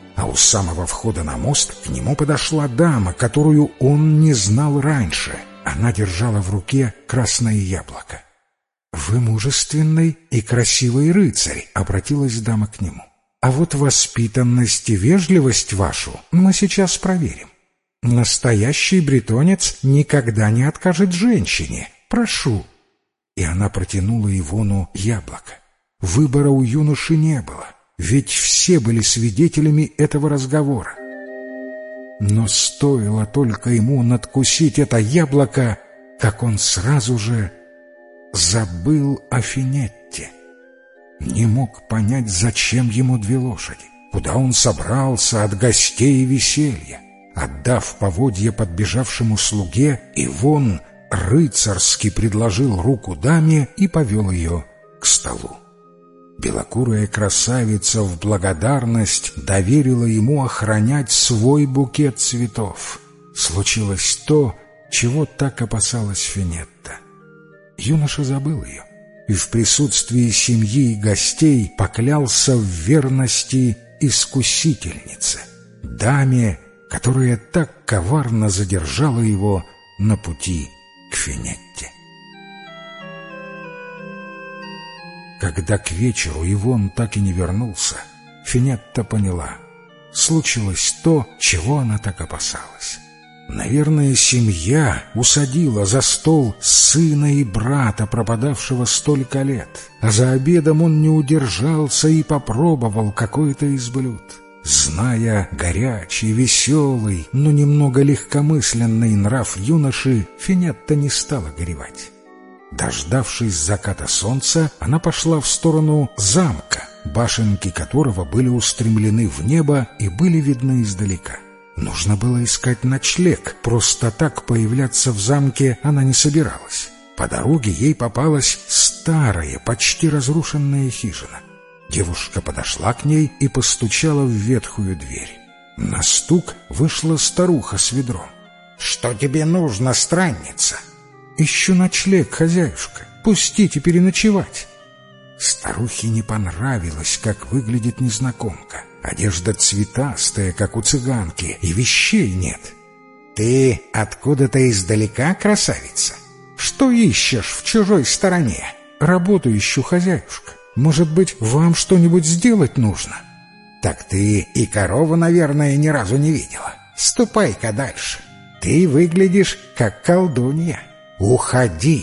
а у самого входа на мост к нему подошла дама, которую он не знал раньше. Она держала в руке красное яблоко. «Вы мужественный и красивый рыцарь», — обратилась дама к нему. «А вот воспитанность и вежливость вашу мы сейчас проверим. Настоящий бретонец никогда не откажет женщине. Прошу». И она протянула Ивону яблоко. Выбора у юноши не было, ведь все были свидетелями этого разговора. Но стоило только ему надкусить это яблоко, как он сразу же забыл о Финетте. Не мог понять, зачем ему 2 лошади, куда он собрался от гостей и веселья. Отдав поводья подбежавшему слуге, Ивон рыцарски предложил руку даме и повел ее к столу. Белокурая красавица в благодарность доверила ему охранять свой букет цветов. Случилось то, чего так опасалась Финетта. Юноша забыл ее и в присутствии семьи и гостей поклялся в верности искусительнице, даме, которая так коварно задержала его на пути к Финетте. Когда к вечеру Ивон так и не вернулся, Финетта поняла — случилось то, чего она так опасалась. Наверное, семья усадила за стол сына и брата, пропадавшего столько лет, а за обедом он не удержался и попробовал какое-то из блюд. Зная горячий, веселый, но немного легкомысленный нрав юноши, Финетта не стала горевать. Дождавшись заката солнца, она пошла в сторону замка, башенки которого были устремлены в небо и были видны издалека. Нужно было искать ночлег, просто так появляться в замке она не собиралась. По дороге ей попалась старая, почти разрушенная хижина. Девушка подошла к ней и постучала в ветхую дверь. На стук вышла старуха с ведром. «Что тебе нужно, странница?» «Ищу ночлег, хозяюшка. Пустите переночевать». Старухе не понравилось, как выглядит незнакомка. Одежда цветастая, как у цыганки, и вещей нет. «Ты откуда-то издалека, красавица? Что ищешь в чужой стороне?» «Работу ищу, хозяюшка. Может быть, вам что-нибудь сделать нужно?» «Так ты и корову, наверное, ни разу не видела. Ступай-ка дальше. Ты выглядишь как колдунья. Уходи!»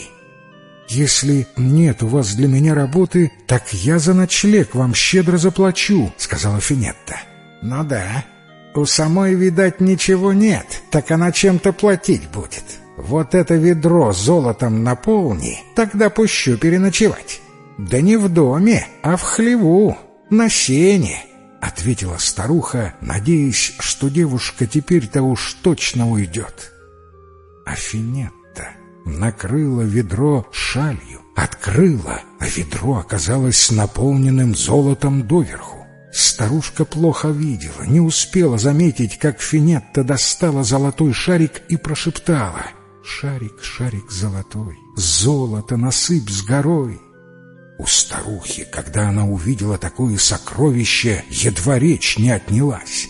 «Если нет у вас для меня работы, так я за ночлег вам щедро заплачу», — сказала Финетта. «Ну да, у самой, видать, ничего нет, так она чем-то платить будет. Вот это ведро золотом наполни, тогда пущу переночевать». «Да не в доме, а в хлеву, на сене», — ответила старуха, надеясь, что девушка теперь-то уж точно уйдет. А Финетта накрыла ведро шалью, открыла, а ведро оказалось наполненным золотом доверху. Старушка плохо видела, не успела заметить, как Финетта достала золотой шарик и прошептала: «Шарик, шарик золотой, золото насыпь с горой». У старухи, когда она увидела такое сокровище, едва речь не отнялась.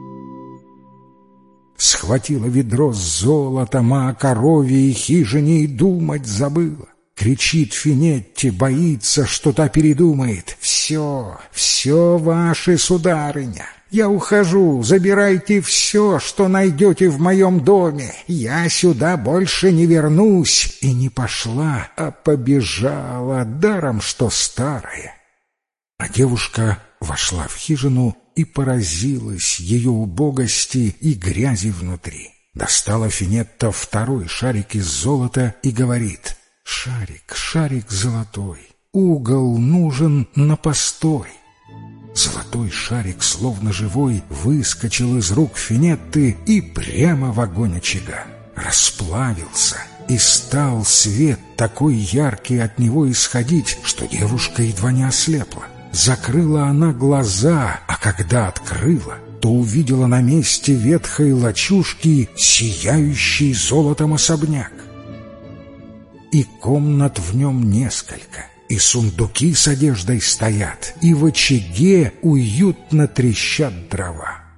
Схватила ведро с золотом, а о корове и хижине и думать забыла. Кричит Финетте, боится, что та передумает. «Все, все ваше, сударыня! Я ухожу, забирайте все, что найдете в моем доме. Я сюда больше не вернусь». И не пошла, а побежала, даром что старая. А девушка вошла в хижину и поразилась ее убогости и грязи внутри. Достала Финетта второй шарик из золота и говорит: «Шарик, шарик золотой, угол нужен на постой». Золотой шарик, словно живой, выскочил из рук Финетты и прямо в огонь очага. Расплавился, и стал свет такой яркий от него исходить, что девушка едва не ослепла. Закрыла она глаза, а когда открыла, то увидела на месте ветхой лачушки сияющий золотом особняк. И комнат в нем несколько, и сундуки с одеждой стоят, и в очаге уютно трещат дрова.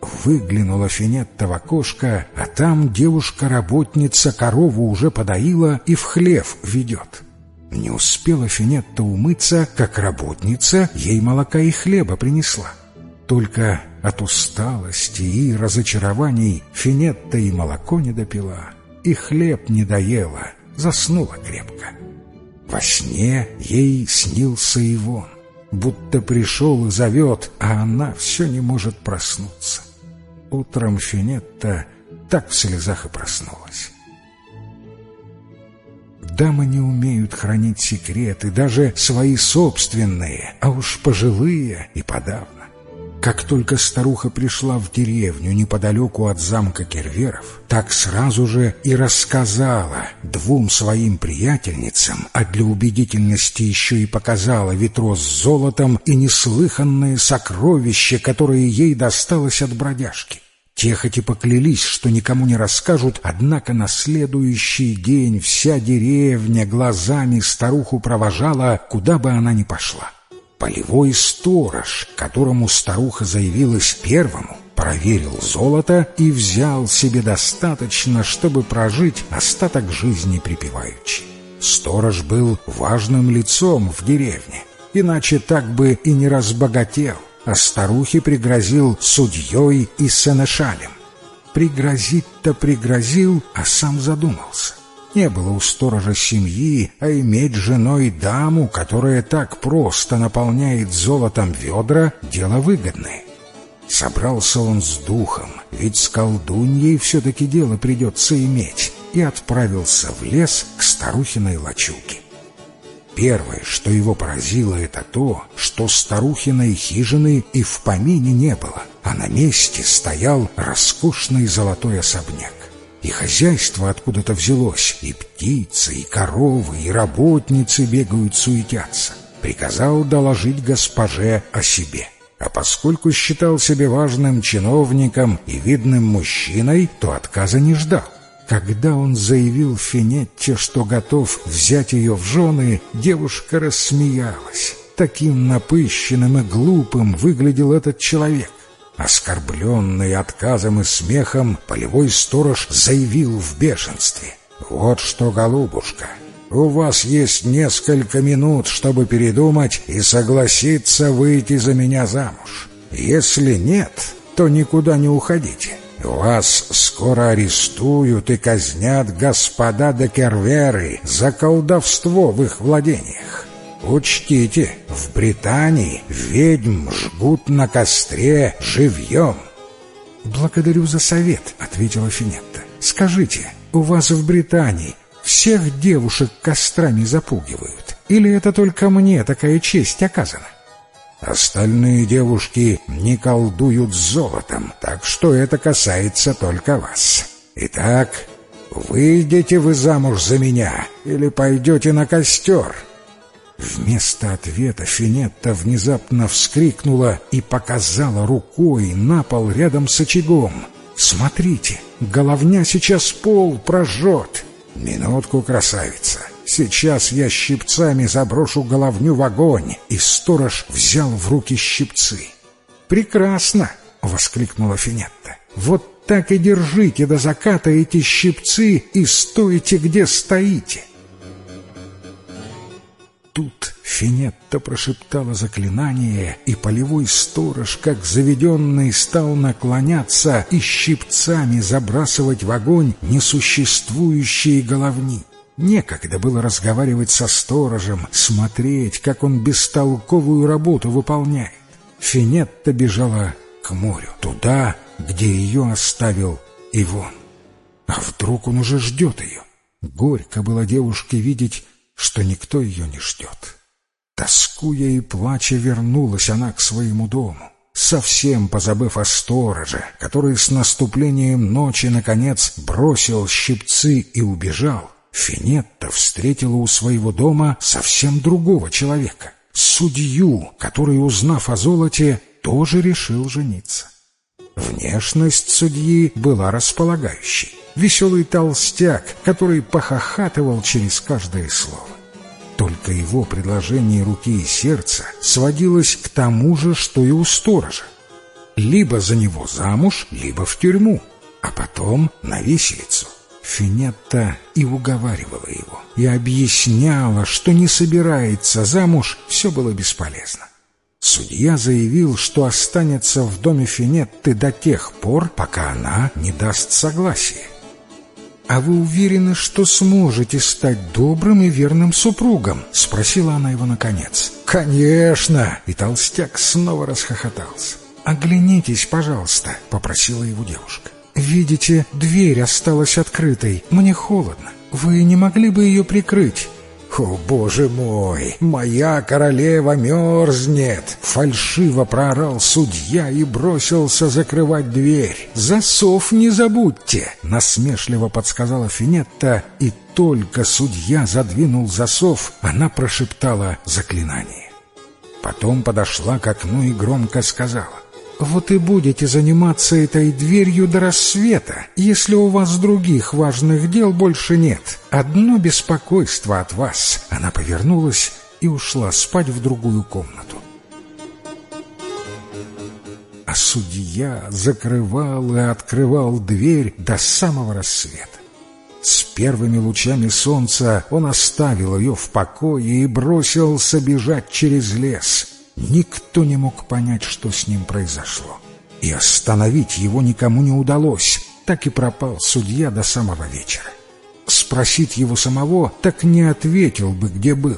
Выглянула Финетта в окошко, а там девушка-работница корову уже подоила и в хлев ведет. Не успела Финетта умыться, как работница ей молока и хлеба принесла. Только от усталости и разочарований Финетта и молоко не допила, и хлеб не доела, заснула крепко. Во сне ей снился Ивон, будто пришел и зовет, а она все не может проснуться. Утром Финетта так в слезах и проснулась. Дамы не умеют хранить секреты, даже свои собственные, а уж пожилые и подавно. Как только старуха пришла в деревню неподалеку от замка Керверов, так сразу же и рассказала двум своим приятельницам, а для убедительности еще и показала ведро с золотом и неслыханное сокровище, которое ей досталось от бродяжки. Те хоть и поклялись, что никому не расскажут, однако на следующий день вся деревня глазами старуху провожала, куда бы она ни пошла. Полевой сторож, которому старуха заявилась первому, проверил золото и взял себе достаточно, чтобы прожить остаток жизни припеваючи. Сторож был важным лицом в деревне, иначе так бы и не разбогател, а старухе пригрозил судьей и сенешалем. Пригрозить-то пригрозил, а сам задумался. Не было у сторожа семьи, а иметь женой даму, которая так просто наполняет золотом ведра, дело выгодное. Собрался он с духом, ведь с колдуньей все-таки дело придется иметь, и отправился в лес к старухиной лачуге. Первое, что его поразило, это то, что старухиной хижины и в помине не было, а на месте стоял роскошный золотой особняк. И хозяйство откуда-то взялось, и птицы, и коровы, и работницы бегают, суетятся. Приказал доложить госпоже о себе. А поскольку считал себя важным чиновником и видным мужчиной, то отказа не ждал. Когда он заявил Финетте, что готов взять ее в жены, девушка рассмеялась. Таким напыщенным и глупым выглядел этот человек. Оскорбленный отказом и смехом, полевой сторож заявил в бешенстве: «Вот что, голубушка, у вас есть несколько минут, чтобы передумать и согласиться выйти за меня замуж. Если нет, то никуда не уходите. Вас скоро арестуют и казнят господа де Керверы за колдовство в их владениях. Учтите, в Британии ведьм жгут на костре живьем». «Благодарю за совет», — ответила Финетта. «Скажите, у вас в Британии всех девушек кострами запугивают? Или это только мне такая честь оказана?» «Остальные девушки не колдуют с золотом, так что это касается только вас. Итак, выйдете вы замуж за меня или пойдете на костер?» Вместо ответа Финетта внезапно вскрикнула и показала рукой на пол рядом с очагом. «Смотрите, головня сейчас пол прожжет!» «Минутку, красавица, сейчас я щипцами заброшу головню в огонь!» И сторож взял в руки щипцы. «Прекрасно!» — воскликнула Финетта. «Вот так и держите до заката эти щипцы и стойте, где стоите!» Тут Финетта прошептала заклинание, и полевой сторож, как заведенный, стал наклоняться и щипцами забрасывать в огонь несуществующие головни. Некогда было разговаривать со сторожем, смотреть, как он бестолковую работу выполняет. Финетта бежала к морю, туда, где ее оставил Ивон. А вдруг он уже ждет ее? Горько было девушке видеть, что никто ее не ждет. Тоскуя и плача вернулась она к своему дому, совсем позабыв о стороже, который с наступлением ночи наконец бросил щипцы и убежал. Финетта встретила у своего дома совсем другого человека, судью, который, узнав о золоте, тоже решил жениться. Внешность судьи была располагающей. Веселый толстяк, который похохатывал через каждое слово. Только его предложение руки и сердца сводилось к тому же, что и у сторожа. либо за него замуж, либо в тюрьму, а потом на виселицу. Финетта и уговаривала его, и объясняла, что не собирается замуж, все было бесполезно. Судья заявил, что останется в доме Финетты до тех пор, пока она не даст согласия. «А вы уверены, что сможете стать добрым и верным супругом?» — спросила она его наконец. «Конечно!» — и толстяк снова расхохотался. «Оглянитесь, пожалуйста», — попросила его девушка. «Видите, дверь осталась открытой. Мне холодно. Вы не могли бы ее прикрыть?» «О, боже мой! Моя королева мерзнет!» Фальшиво проорал судья и бросился закрывать дверь. «Засов не забудьте!» Насмешливо подсказала Финетта, и только судья задвинул засов, она прошептала заклинание. Потом подошла к окну и громко сказала: «Вот и будете заниматься этой дверью до рассвета, если у вас других важных дел больше нет. Одно беспокойство от вас». Она повернулась и ушла спать в другую комнату. А судья закрывал и открывал дверь до самого рассвета. С первыми лучами солнца он оставил ее в покое и бросился бежать через лес. Никто не мог понять, что с ним произошло. И остановить его никому не удалось. Так и пропал судья до самого вечера. Спросить его самого, так не ответил бы, где был.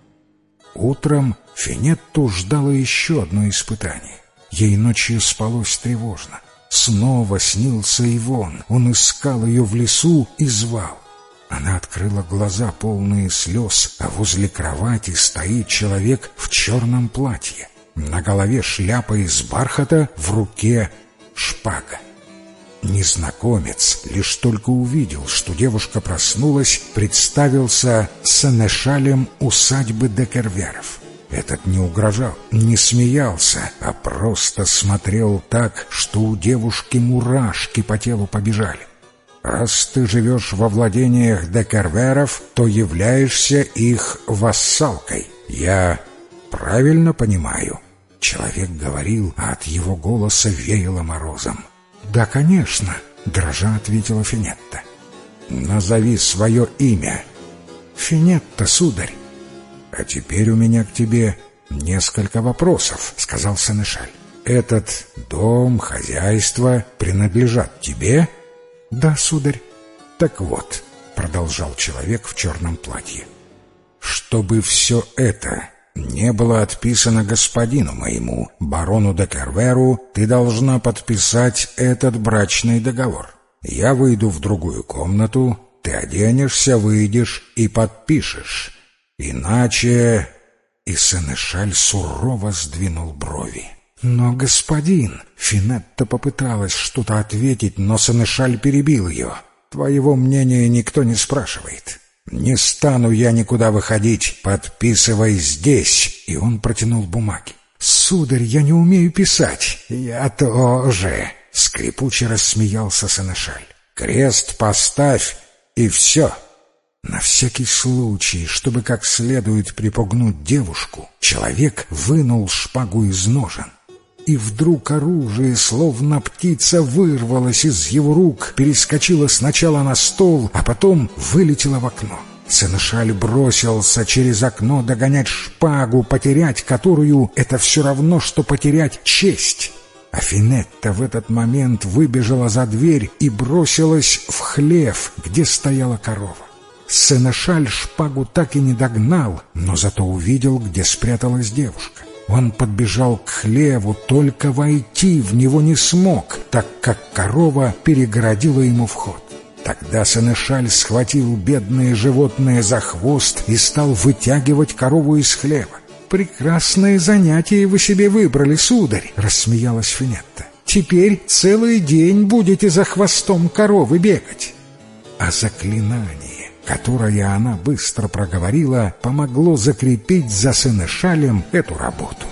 Утром Финетту ждало еще одно испытание. Ей ночью спалось тревожно. Снова снился Ивон. Он искал ее в лесу и звал. Она открыла глаза, полные слез, а возле кровати стоит человек в черном платье. На голове шляпа из бархата, в руке шпага. Незнакомец лишь только увидел, что девушка проснулась, представился сенешалем усадьбы де Керверов. Этот не угрожал, не смеялся, а просто смотрел так, что у девушки мурашки по телу побежали. «Раз ты живешь во владениях де Керверов, то являешься их вассалкой. Я правильно понимаю?» Человек говорил, а от его голоса веяло морозом. «Да, конечно», — дрожа ответила Финетта. «Назови свое имя». «Финетта, сударь». «А теперь у меня к тебе несколько вопросов», — сказал сенешаль. «Этот дом, хозяйство принадлежат тебе?» «Да, сударь». «Так вот», — продолжал человек в черном платье, «чтобы все это не было отписано господину моему, барону де Керверу, ты должна подписать этот брачный договор. Я выйду в другую комнату, ты оденешься, выйдешь и подпишешь. Иначе...» И сенешаль сурово сдвинул брови. «Но, господин...» Финетта попыталась что-то ответить, но сенешаль перебил ее. «Твоего мнения никто не спрашивает. Не стану я никуда выходить. Подписывай здесь». И он протянул бумаги. «Сударь, я не умею писать». «Я тоже», — скрипуче рассмеялся сенешаль. «Крест поставь, и все». На всякий случай, чтобы как следует припугнуть девушку, человек вынул шпагу из ножен. И вдруг оружие, словно птица, вырвалось из его рук, перескочило сначала на стол, а потом вылетело в окно. Сенешаль бросился через окно догонять шпагу, потерять которую — это все равно, что потерять честь. А Финетта в этот момент выбежала за дверь и бросилась в хлев, где стояла корова. Сенешаль шпагу так и не догнал, но зато увидел, где спряталась девушка. Он подбежал к хлеву, только войти в него не смог, так как корова перегородила ему вход. Тогда сенешаль схватил бедное животное за хвост и стал вытягивать корову из хлева. «Прекрасное занятие вы себе выбрали, сударь», — рассмеялась Финетта. «Теперь целый день будете за хвостом коровы бегать». А заклинание, которое она быстро проговорила, помогло закрепить за сенешалем эту работу.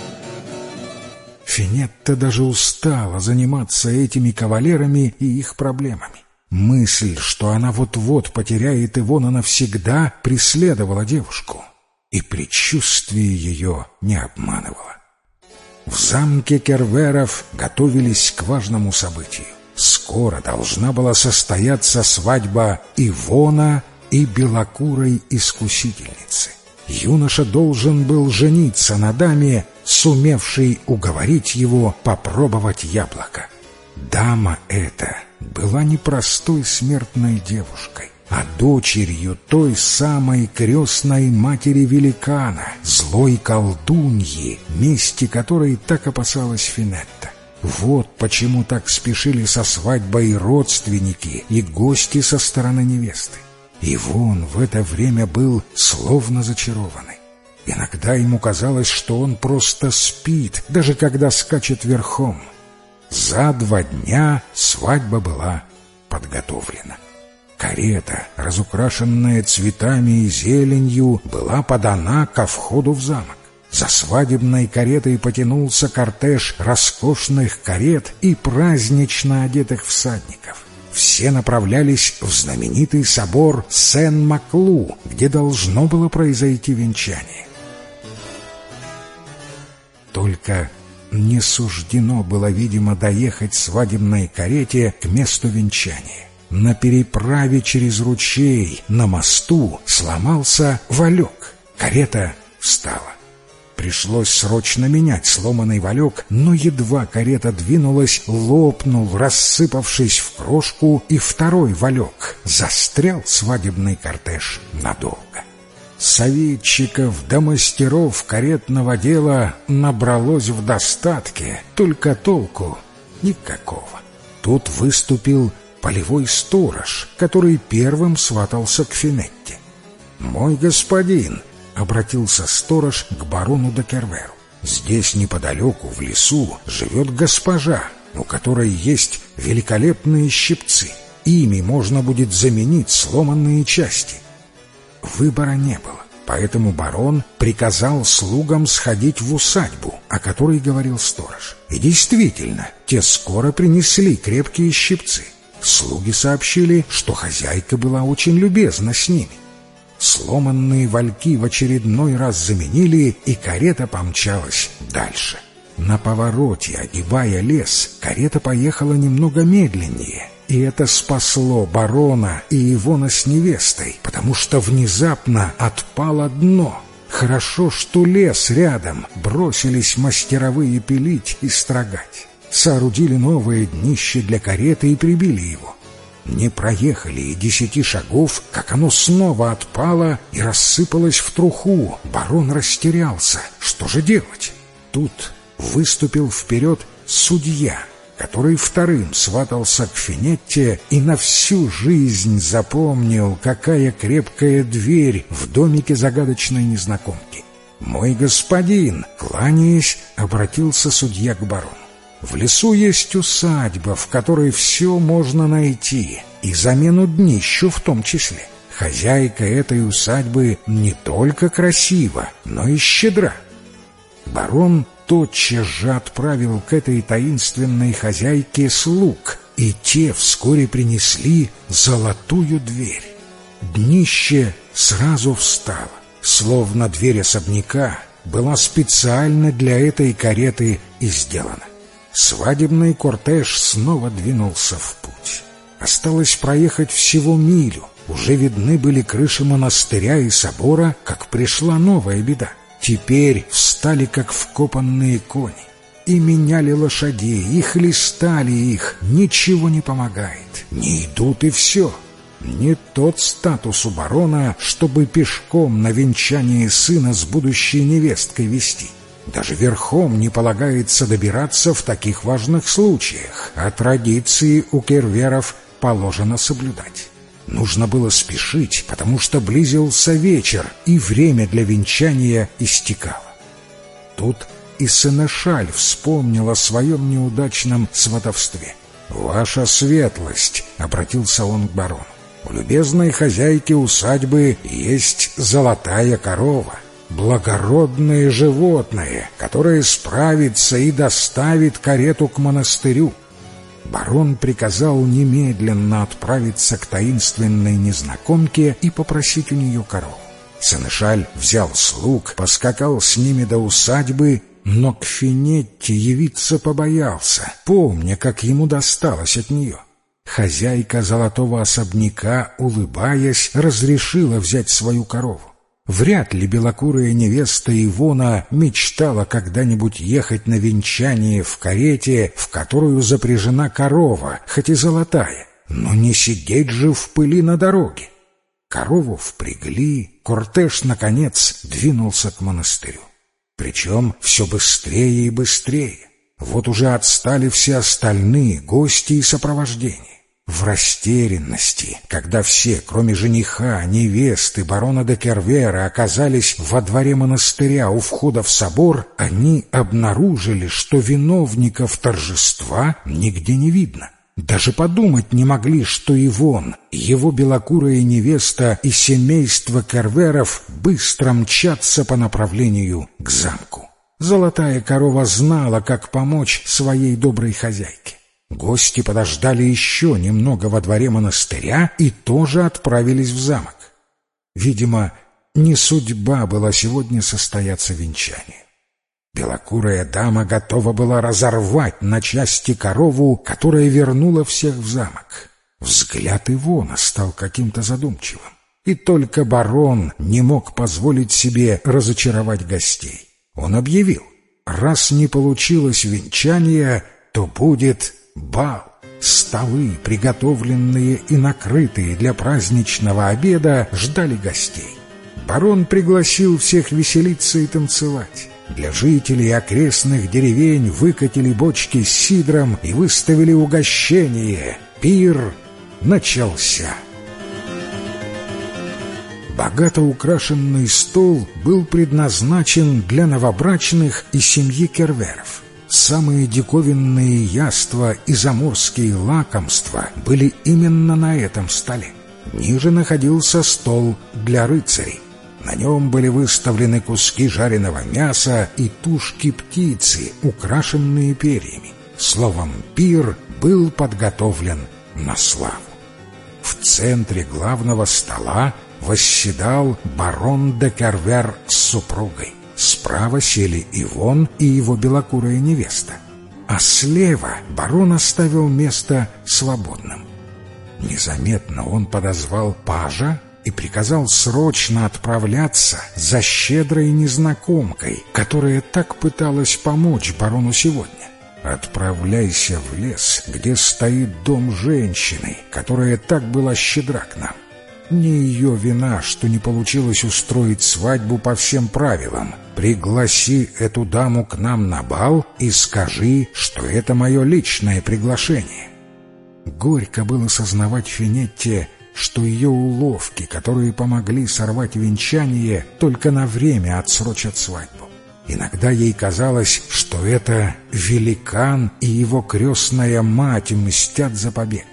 Финетта даже устала заниматься этими кавалерами и их проблемами. Мысль, что она вот-вот потеряет Ивона навсегда, преследовала девушку, и предчувствие ее не обманывало. В замке Керверов готовились к важному событию. Скоро должна была состояться свадьба Ивона и белокурой искусительницы. Юноша должен был жениться на даме, сумевшей уговорить его попробовать яблоко. Дама эта была не простой смертной девушкой, а дочерью той самой крестной матери великана, злой колдуньи, мести которой так опасалась Финетта. Вот почему так спешили со свадьбой родственники и гости со стороны невесты. Ивон в это время был словно зачарованный. Иногда ему казалось, что он просто спит, даже когда скачет верхом. За 2 дня свадьба была подготовлена. Карета, разукрашенная цветами и зеленью, была подана ко входу в замок. За свадебной каретой потянулся кортеж роскошных карет и празднично одетых всадников. Все направлялись в знаменитый собор Сен-Маклу, где должно было произойти венчание. Только не суждено было, видимо, доехать свадебной карете к месту венчания. На переправе через ручей на мосту сломался валек. Карета встала. Пришлось срочно менять сломанный валек, но едва карета двинулась, лопнул, рассыпавшись в крошку, и второй валек. Застрял свадебный кортеж надолго. Советчиков да мастеров каретного дела набралось в достатке, только толку никакого. Тут выступил полевой сторож, который первым сватался к Финетте. «Мой господин», — обратился сторож к барону де Керверу, — «здесь неподалеку, в лесу, живет госпожа, у которой есть великолепные щипцы. Ими можно будет заменить сломанные части». Выбора не было, поэтому барон приказал слугам сходить в усадьбу, о которой говорил сторож. И действительно, те скоро принесли крепкие щипцы. Слуги сообщили, что хозяйка была очень любезна с ними. Сломанные вальки в очередной раз заменили, и карета помчалась дальше. На повороте, огибая лес, карета поехала немного медленнее, и это спасло барона и Ивона с невестой, потому что внезапно отпало дно. Хорошо, что лес рядом, бросились мастеровые пилить и строгать. Соорудили новое днище для кареты и прибили его. Не проехали и 10 шагов, как оно снова отпало и рассыпалось в труху. Барон растерялся. Что же делать? Тут выступил вперед судья, который вторым сватался к Финетте и на всю жизнь запомнил, какая крепкая дверь в домике загадочной незнакомки. «Мой господин», кланяясь, обратился судья к барону. «В лесу есть усадьба, в которой все можно найти, и замену днищу в том числе. Хозяйка этой усадьбы не только красива, но и щедра». Барон тотчас же отправил к этой таинственной хозяйке слуг, и те вскоре принесли золотую дверь. Днище сразу встало, словно дверь особняка была специально для этой кареты и сделана. Свадебный кортеж снова двинулся в путь. Осталось проехать всего милю. Уже видны были крыши монастыря и собора, как пришла новая беда. Теперь встали, как вкопанные кони, и меняли лошадей, и хлестали их. Ничего не помогает. Не идут, и все. Не тот статус у барона, чтобы пешком на венчание сына с будущей невесткой вести. Даже верхом не полагается добираться в таких важных случаях, а традиции у керверов положено соблюдать. Нужно было спешить, потому что близился вечер, и время для венчания истекало. Тут и сенешаль вспомнил о своем неудачном сватовстве. «Ваша светлость», — обратился он к барону, — «у любезной хозяйки усадьбы есть золотая корова, благородное животное, которое справится и доставит карету к монастырю». Барон приказал немедленно отправиться к таинственной незнакомке и попросить у нее корову. Сенешаль взял слуг, поскакал с ними до усадьбы но к Финетте явиться побоялся, помня, как ему досталось от нее. Хозяйка золотого особняка, улыбаясь, разрешила взять свою корову. Вряд ли белокурая невеста Ивона мечтала когда-нибудь ехать на венчание в карете, в которую запряжена корова, хоть и золотая, но не сидеть же в пыли на дороге. Корову впрягли, кортеж, наконец, двинулся к монастырю. Причем все быстрее и быстрее. Вот уже отстали все остальные гости и сопровождение. В растерянности, когда все, кроме жениха, невесты, барона де Кервера, оказались во дворе монастыря у входа в собор, они обнаружили, что виновников торжества нигде не видно. Даже подумать не могли, что Ивон, его белокурая невеста и семейство Керверов быстро мчатся по направлению к замку. Золотая корова знала, как помочь своей доброй хозяйке. Гости подождали еще немного во дворе монастыря и тоже отправились в замок. Видимо, не судьба была сегодня состояться венчание. Белокурая дама готова была разорвать на части корову, которая вернула всех в замок. Взгляд Ивона стал каким-то задумчивым, и только барон не мог позволить себе разочаровать гостей. Он объявил: раз не получилось венчание, то будет бал. Столы, приготовленные и накрытые для праздничного обеда, ждали гостей. Барон пригласил всех веселиться и танцевать. Для жителей окрестных деревень выкатили бочки с сидром и выставили угощение. Пир начался. Богато украшенный стол был предназначен для новобрачных и семьи Керверов. Самые диковинные яства и заморские лакомства были именно на этом столе. Ниже находился стол для рыцарей. На нем были выставлены куски жареного мяса и тушки птицы, украшенные перьями. Словом, пир был подготовлен на славу. В центре главного стола восседал барон де Кервер с супругой. Справа сели Ивон и его белокурая невеста, а слева барон оставил место свободным. Незаметно он подозвал пажа и приказал срочно отправляться за щедрой незнакомкой, которая так пыталась помочь барону сегодня. «Отправляйся в лес, где стоит дом женщины, которая так была щедра к нам. Не ее вина, что не получилось устроить свадьбу по всем правилам. Пригласи эту даму к нам на бал и скажи, что это мое личное приглашение». Горько было сознавать Финетте, что ее уловки, которые помогли сорвать венчание, только на время отсрочат свадьбу. Иногда ей казалось, что это великан и его крестная мать мстят за побег.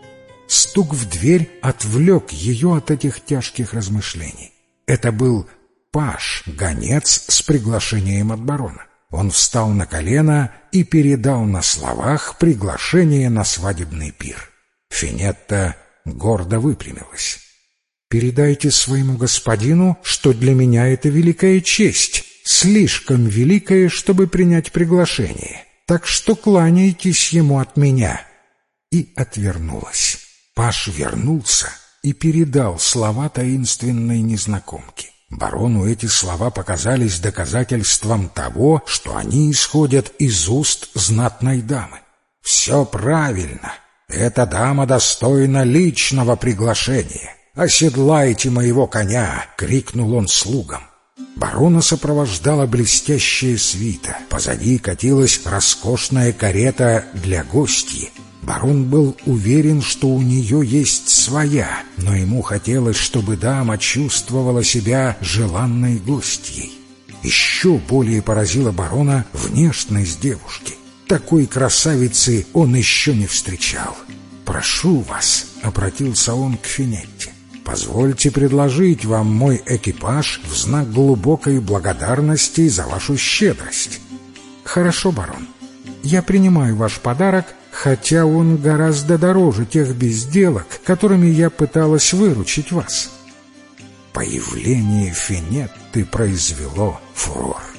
Стук в дверь отвлек ее от этих тяжких размышлений. Это был паж, гонец с приглашением от барона. Он встал на колено и передал на словах приглашение на свадебный пир. Финетта гордо выпрямилась. «Передайте своему господину, что для меня это великая честь, слишком великая, чтобы принять приглашение, так что кланяйтесь ему от меня». И отвернулась. Паж вернулся и передал слова таинственной незнакомки. Барону эти слова показались доказательством того, что они исходят из уст знатной дамы. «Все правильно. Эта дама достойна личного приглашения. Оседлайте моего коня!» — крикнул он слугам. Барона сопровождала блестящая свита. Позади катилась роскошная карета для гостьи. Барон был уверен, что у нее есть своя, но ему хотелось, чтобы дама чувствовала себя желанной гостьей. Еще более поразила барона внешность девушки. Такой красавицы он еще не встречал. «Прошу вас», — обратился он к Финетте, — «позвольте предложить вам мой экипаж в знак глубокой благодарности за вашу щедрость». «Хорошо, барон, я принимаю ваш подарок, хотя он гораздо дороже тех безделок, которыми я пыталась выручить вас». Появление Финетты произвело фурор.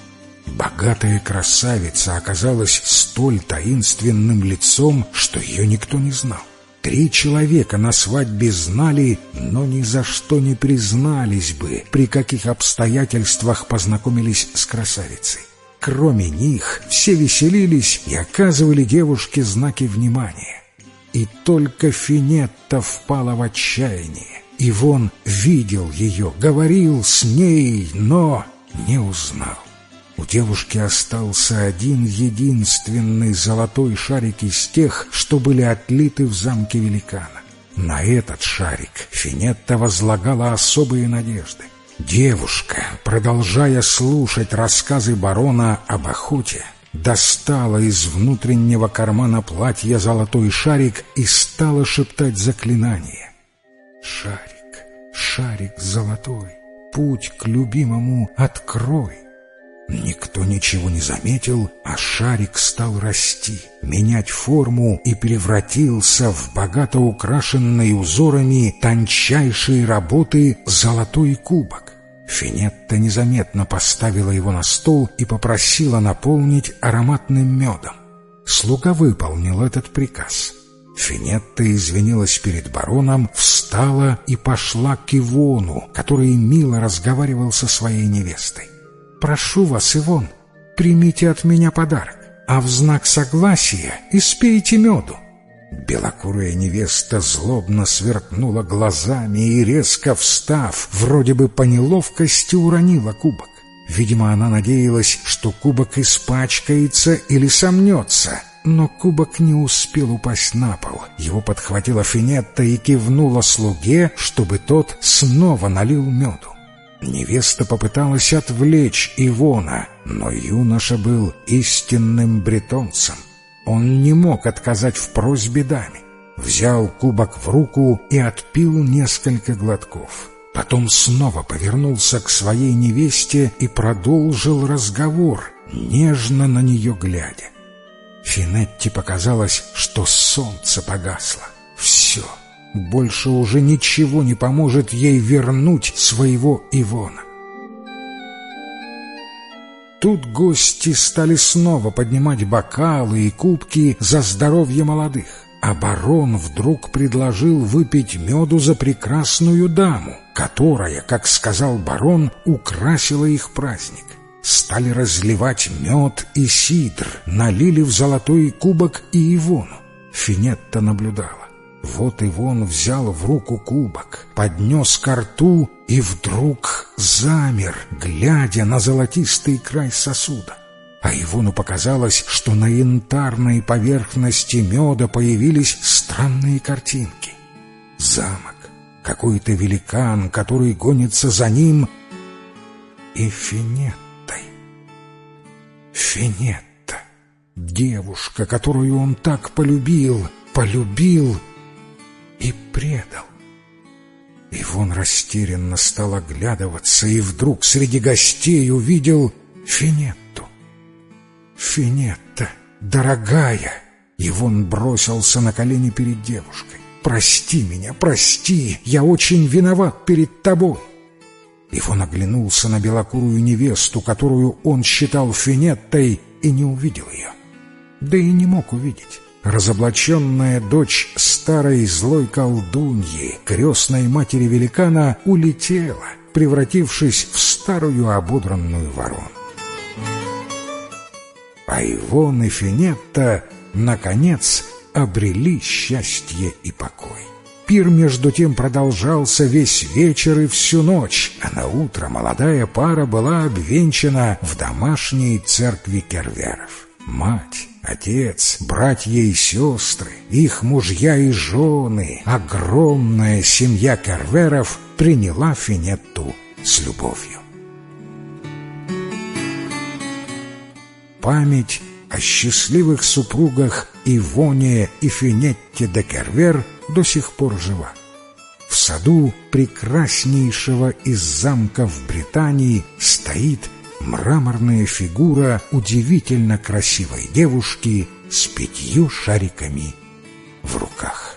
Богатая красавица оказалась столь таинственным лицом, что ее никто не знал. 3 человека на свадьбе знали, но ни за что не признались бы, при каких обстоятельствах познакомились с красавицей. Кроме них, все веселились и оказывали девушке знаки внимания. И только Финетта впала в отчаяние. Ивон видел ее, говорил с ней, но не узнал. У девушки остался один единственный золотой шарик из тех, что были отлиты в замке великана. На этот шарик Финетта возлагала особые надежды. Девушка, продолжая слушать рассказы барона об охоте, достала из внутреннего кармана платья золотой шарик и стала шептать заклинание. «Шарик, шарик золотой, путь к любимому открой». Никто ничего не заметил, а шарик стал расти, менять форму и превратился в богато украшенный узорами тончайшей работы золотой кубок. Финетта незаметно поставила его на стол и попросила наполнить ароматным медом. Слуга выполнил этот приказ. Финетта извинилась перед бароном, встала и пошла к Ивону, который мило разговаривал со своей невестой. «Прошу вас, Ивон, примите от меня подарок, а в знак согласия испейте меду». Белокурая невеста злобно сверкнула глазами и, резко встав, вроде бы по неловкости уронила кубок. Видимо, она надеялась, что кубок испачкается или сомнется, но кубок не успел упасть на пол. Его подхватила Финетта и кивнула слуге, чтобы тот снова налил меду. Невеста попыталась отвлечь Ивона, но юноша был истинным бретонцем. Он не мог отказать в просьбе даме. Взял кубок в руку и отпил несколько глотков. Потом снова повернулся к своей невесте и продолжил разговор, нежно на нее глядя. Финетте показалось, что солнце погасло. Все. Больше уже ничего не поможет ей вернуть своего Ивона. Тут гости стали снова поднимать бокалы и кубки за здоровье молодых, а барон вдруг предложил выпить меду за прекрасную даму, которая, как сказал барон, украсила их праздник. Стали разливать мед и сидр, налили в золотой кубок и Ивону. Финетта наблюдала. Вот Ивон взял в руку кубок, поднес ко рту и вдруг замер, глядя на золотистый край сосуда. А Ивону показалось, что на янтарной поверхности меда появились странные картинки. Замок, какой-то великан, который гонится за ним, и Финеттой. Финетта, девушка, которую он так полюбил и предал. Ивон растерянно стал оглядываться и вдруг среди гостей увидел Финетту. «Финетта, дорогая!» Ивон бросился на колени перед девушкой. «Прости меня, прости! Я очень виноват перед тобой!» Ивон оглянулся на белокурую невесту, которую он считал Финеттой, и не увидел ее. Да и не мог увидеть. Разоблаченная дочь старой злой колдуньи, крестной матери великана, улетела, превратившись в старую ободранную ворону. А Ивон и Финетта, наконец, обрели счастье и покой. Пир, между тем, продолжался весь вечер и всю ночь, а на утро молодая пара была обвенчана в домашней церкви Керверов. Мать, отец, братья и сестры, их мужья и жены, огромная семья Керверов приняла Финетту с любовью. Память о счастливых супругах Ивоне и Финетте де Кервер до сих пор жива. В саду прекраснейшего из замков Британии стоит мраморная фигура удивительно красивой девушки с 5 шариками в руках.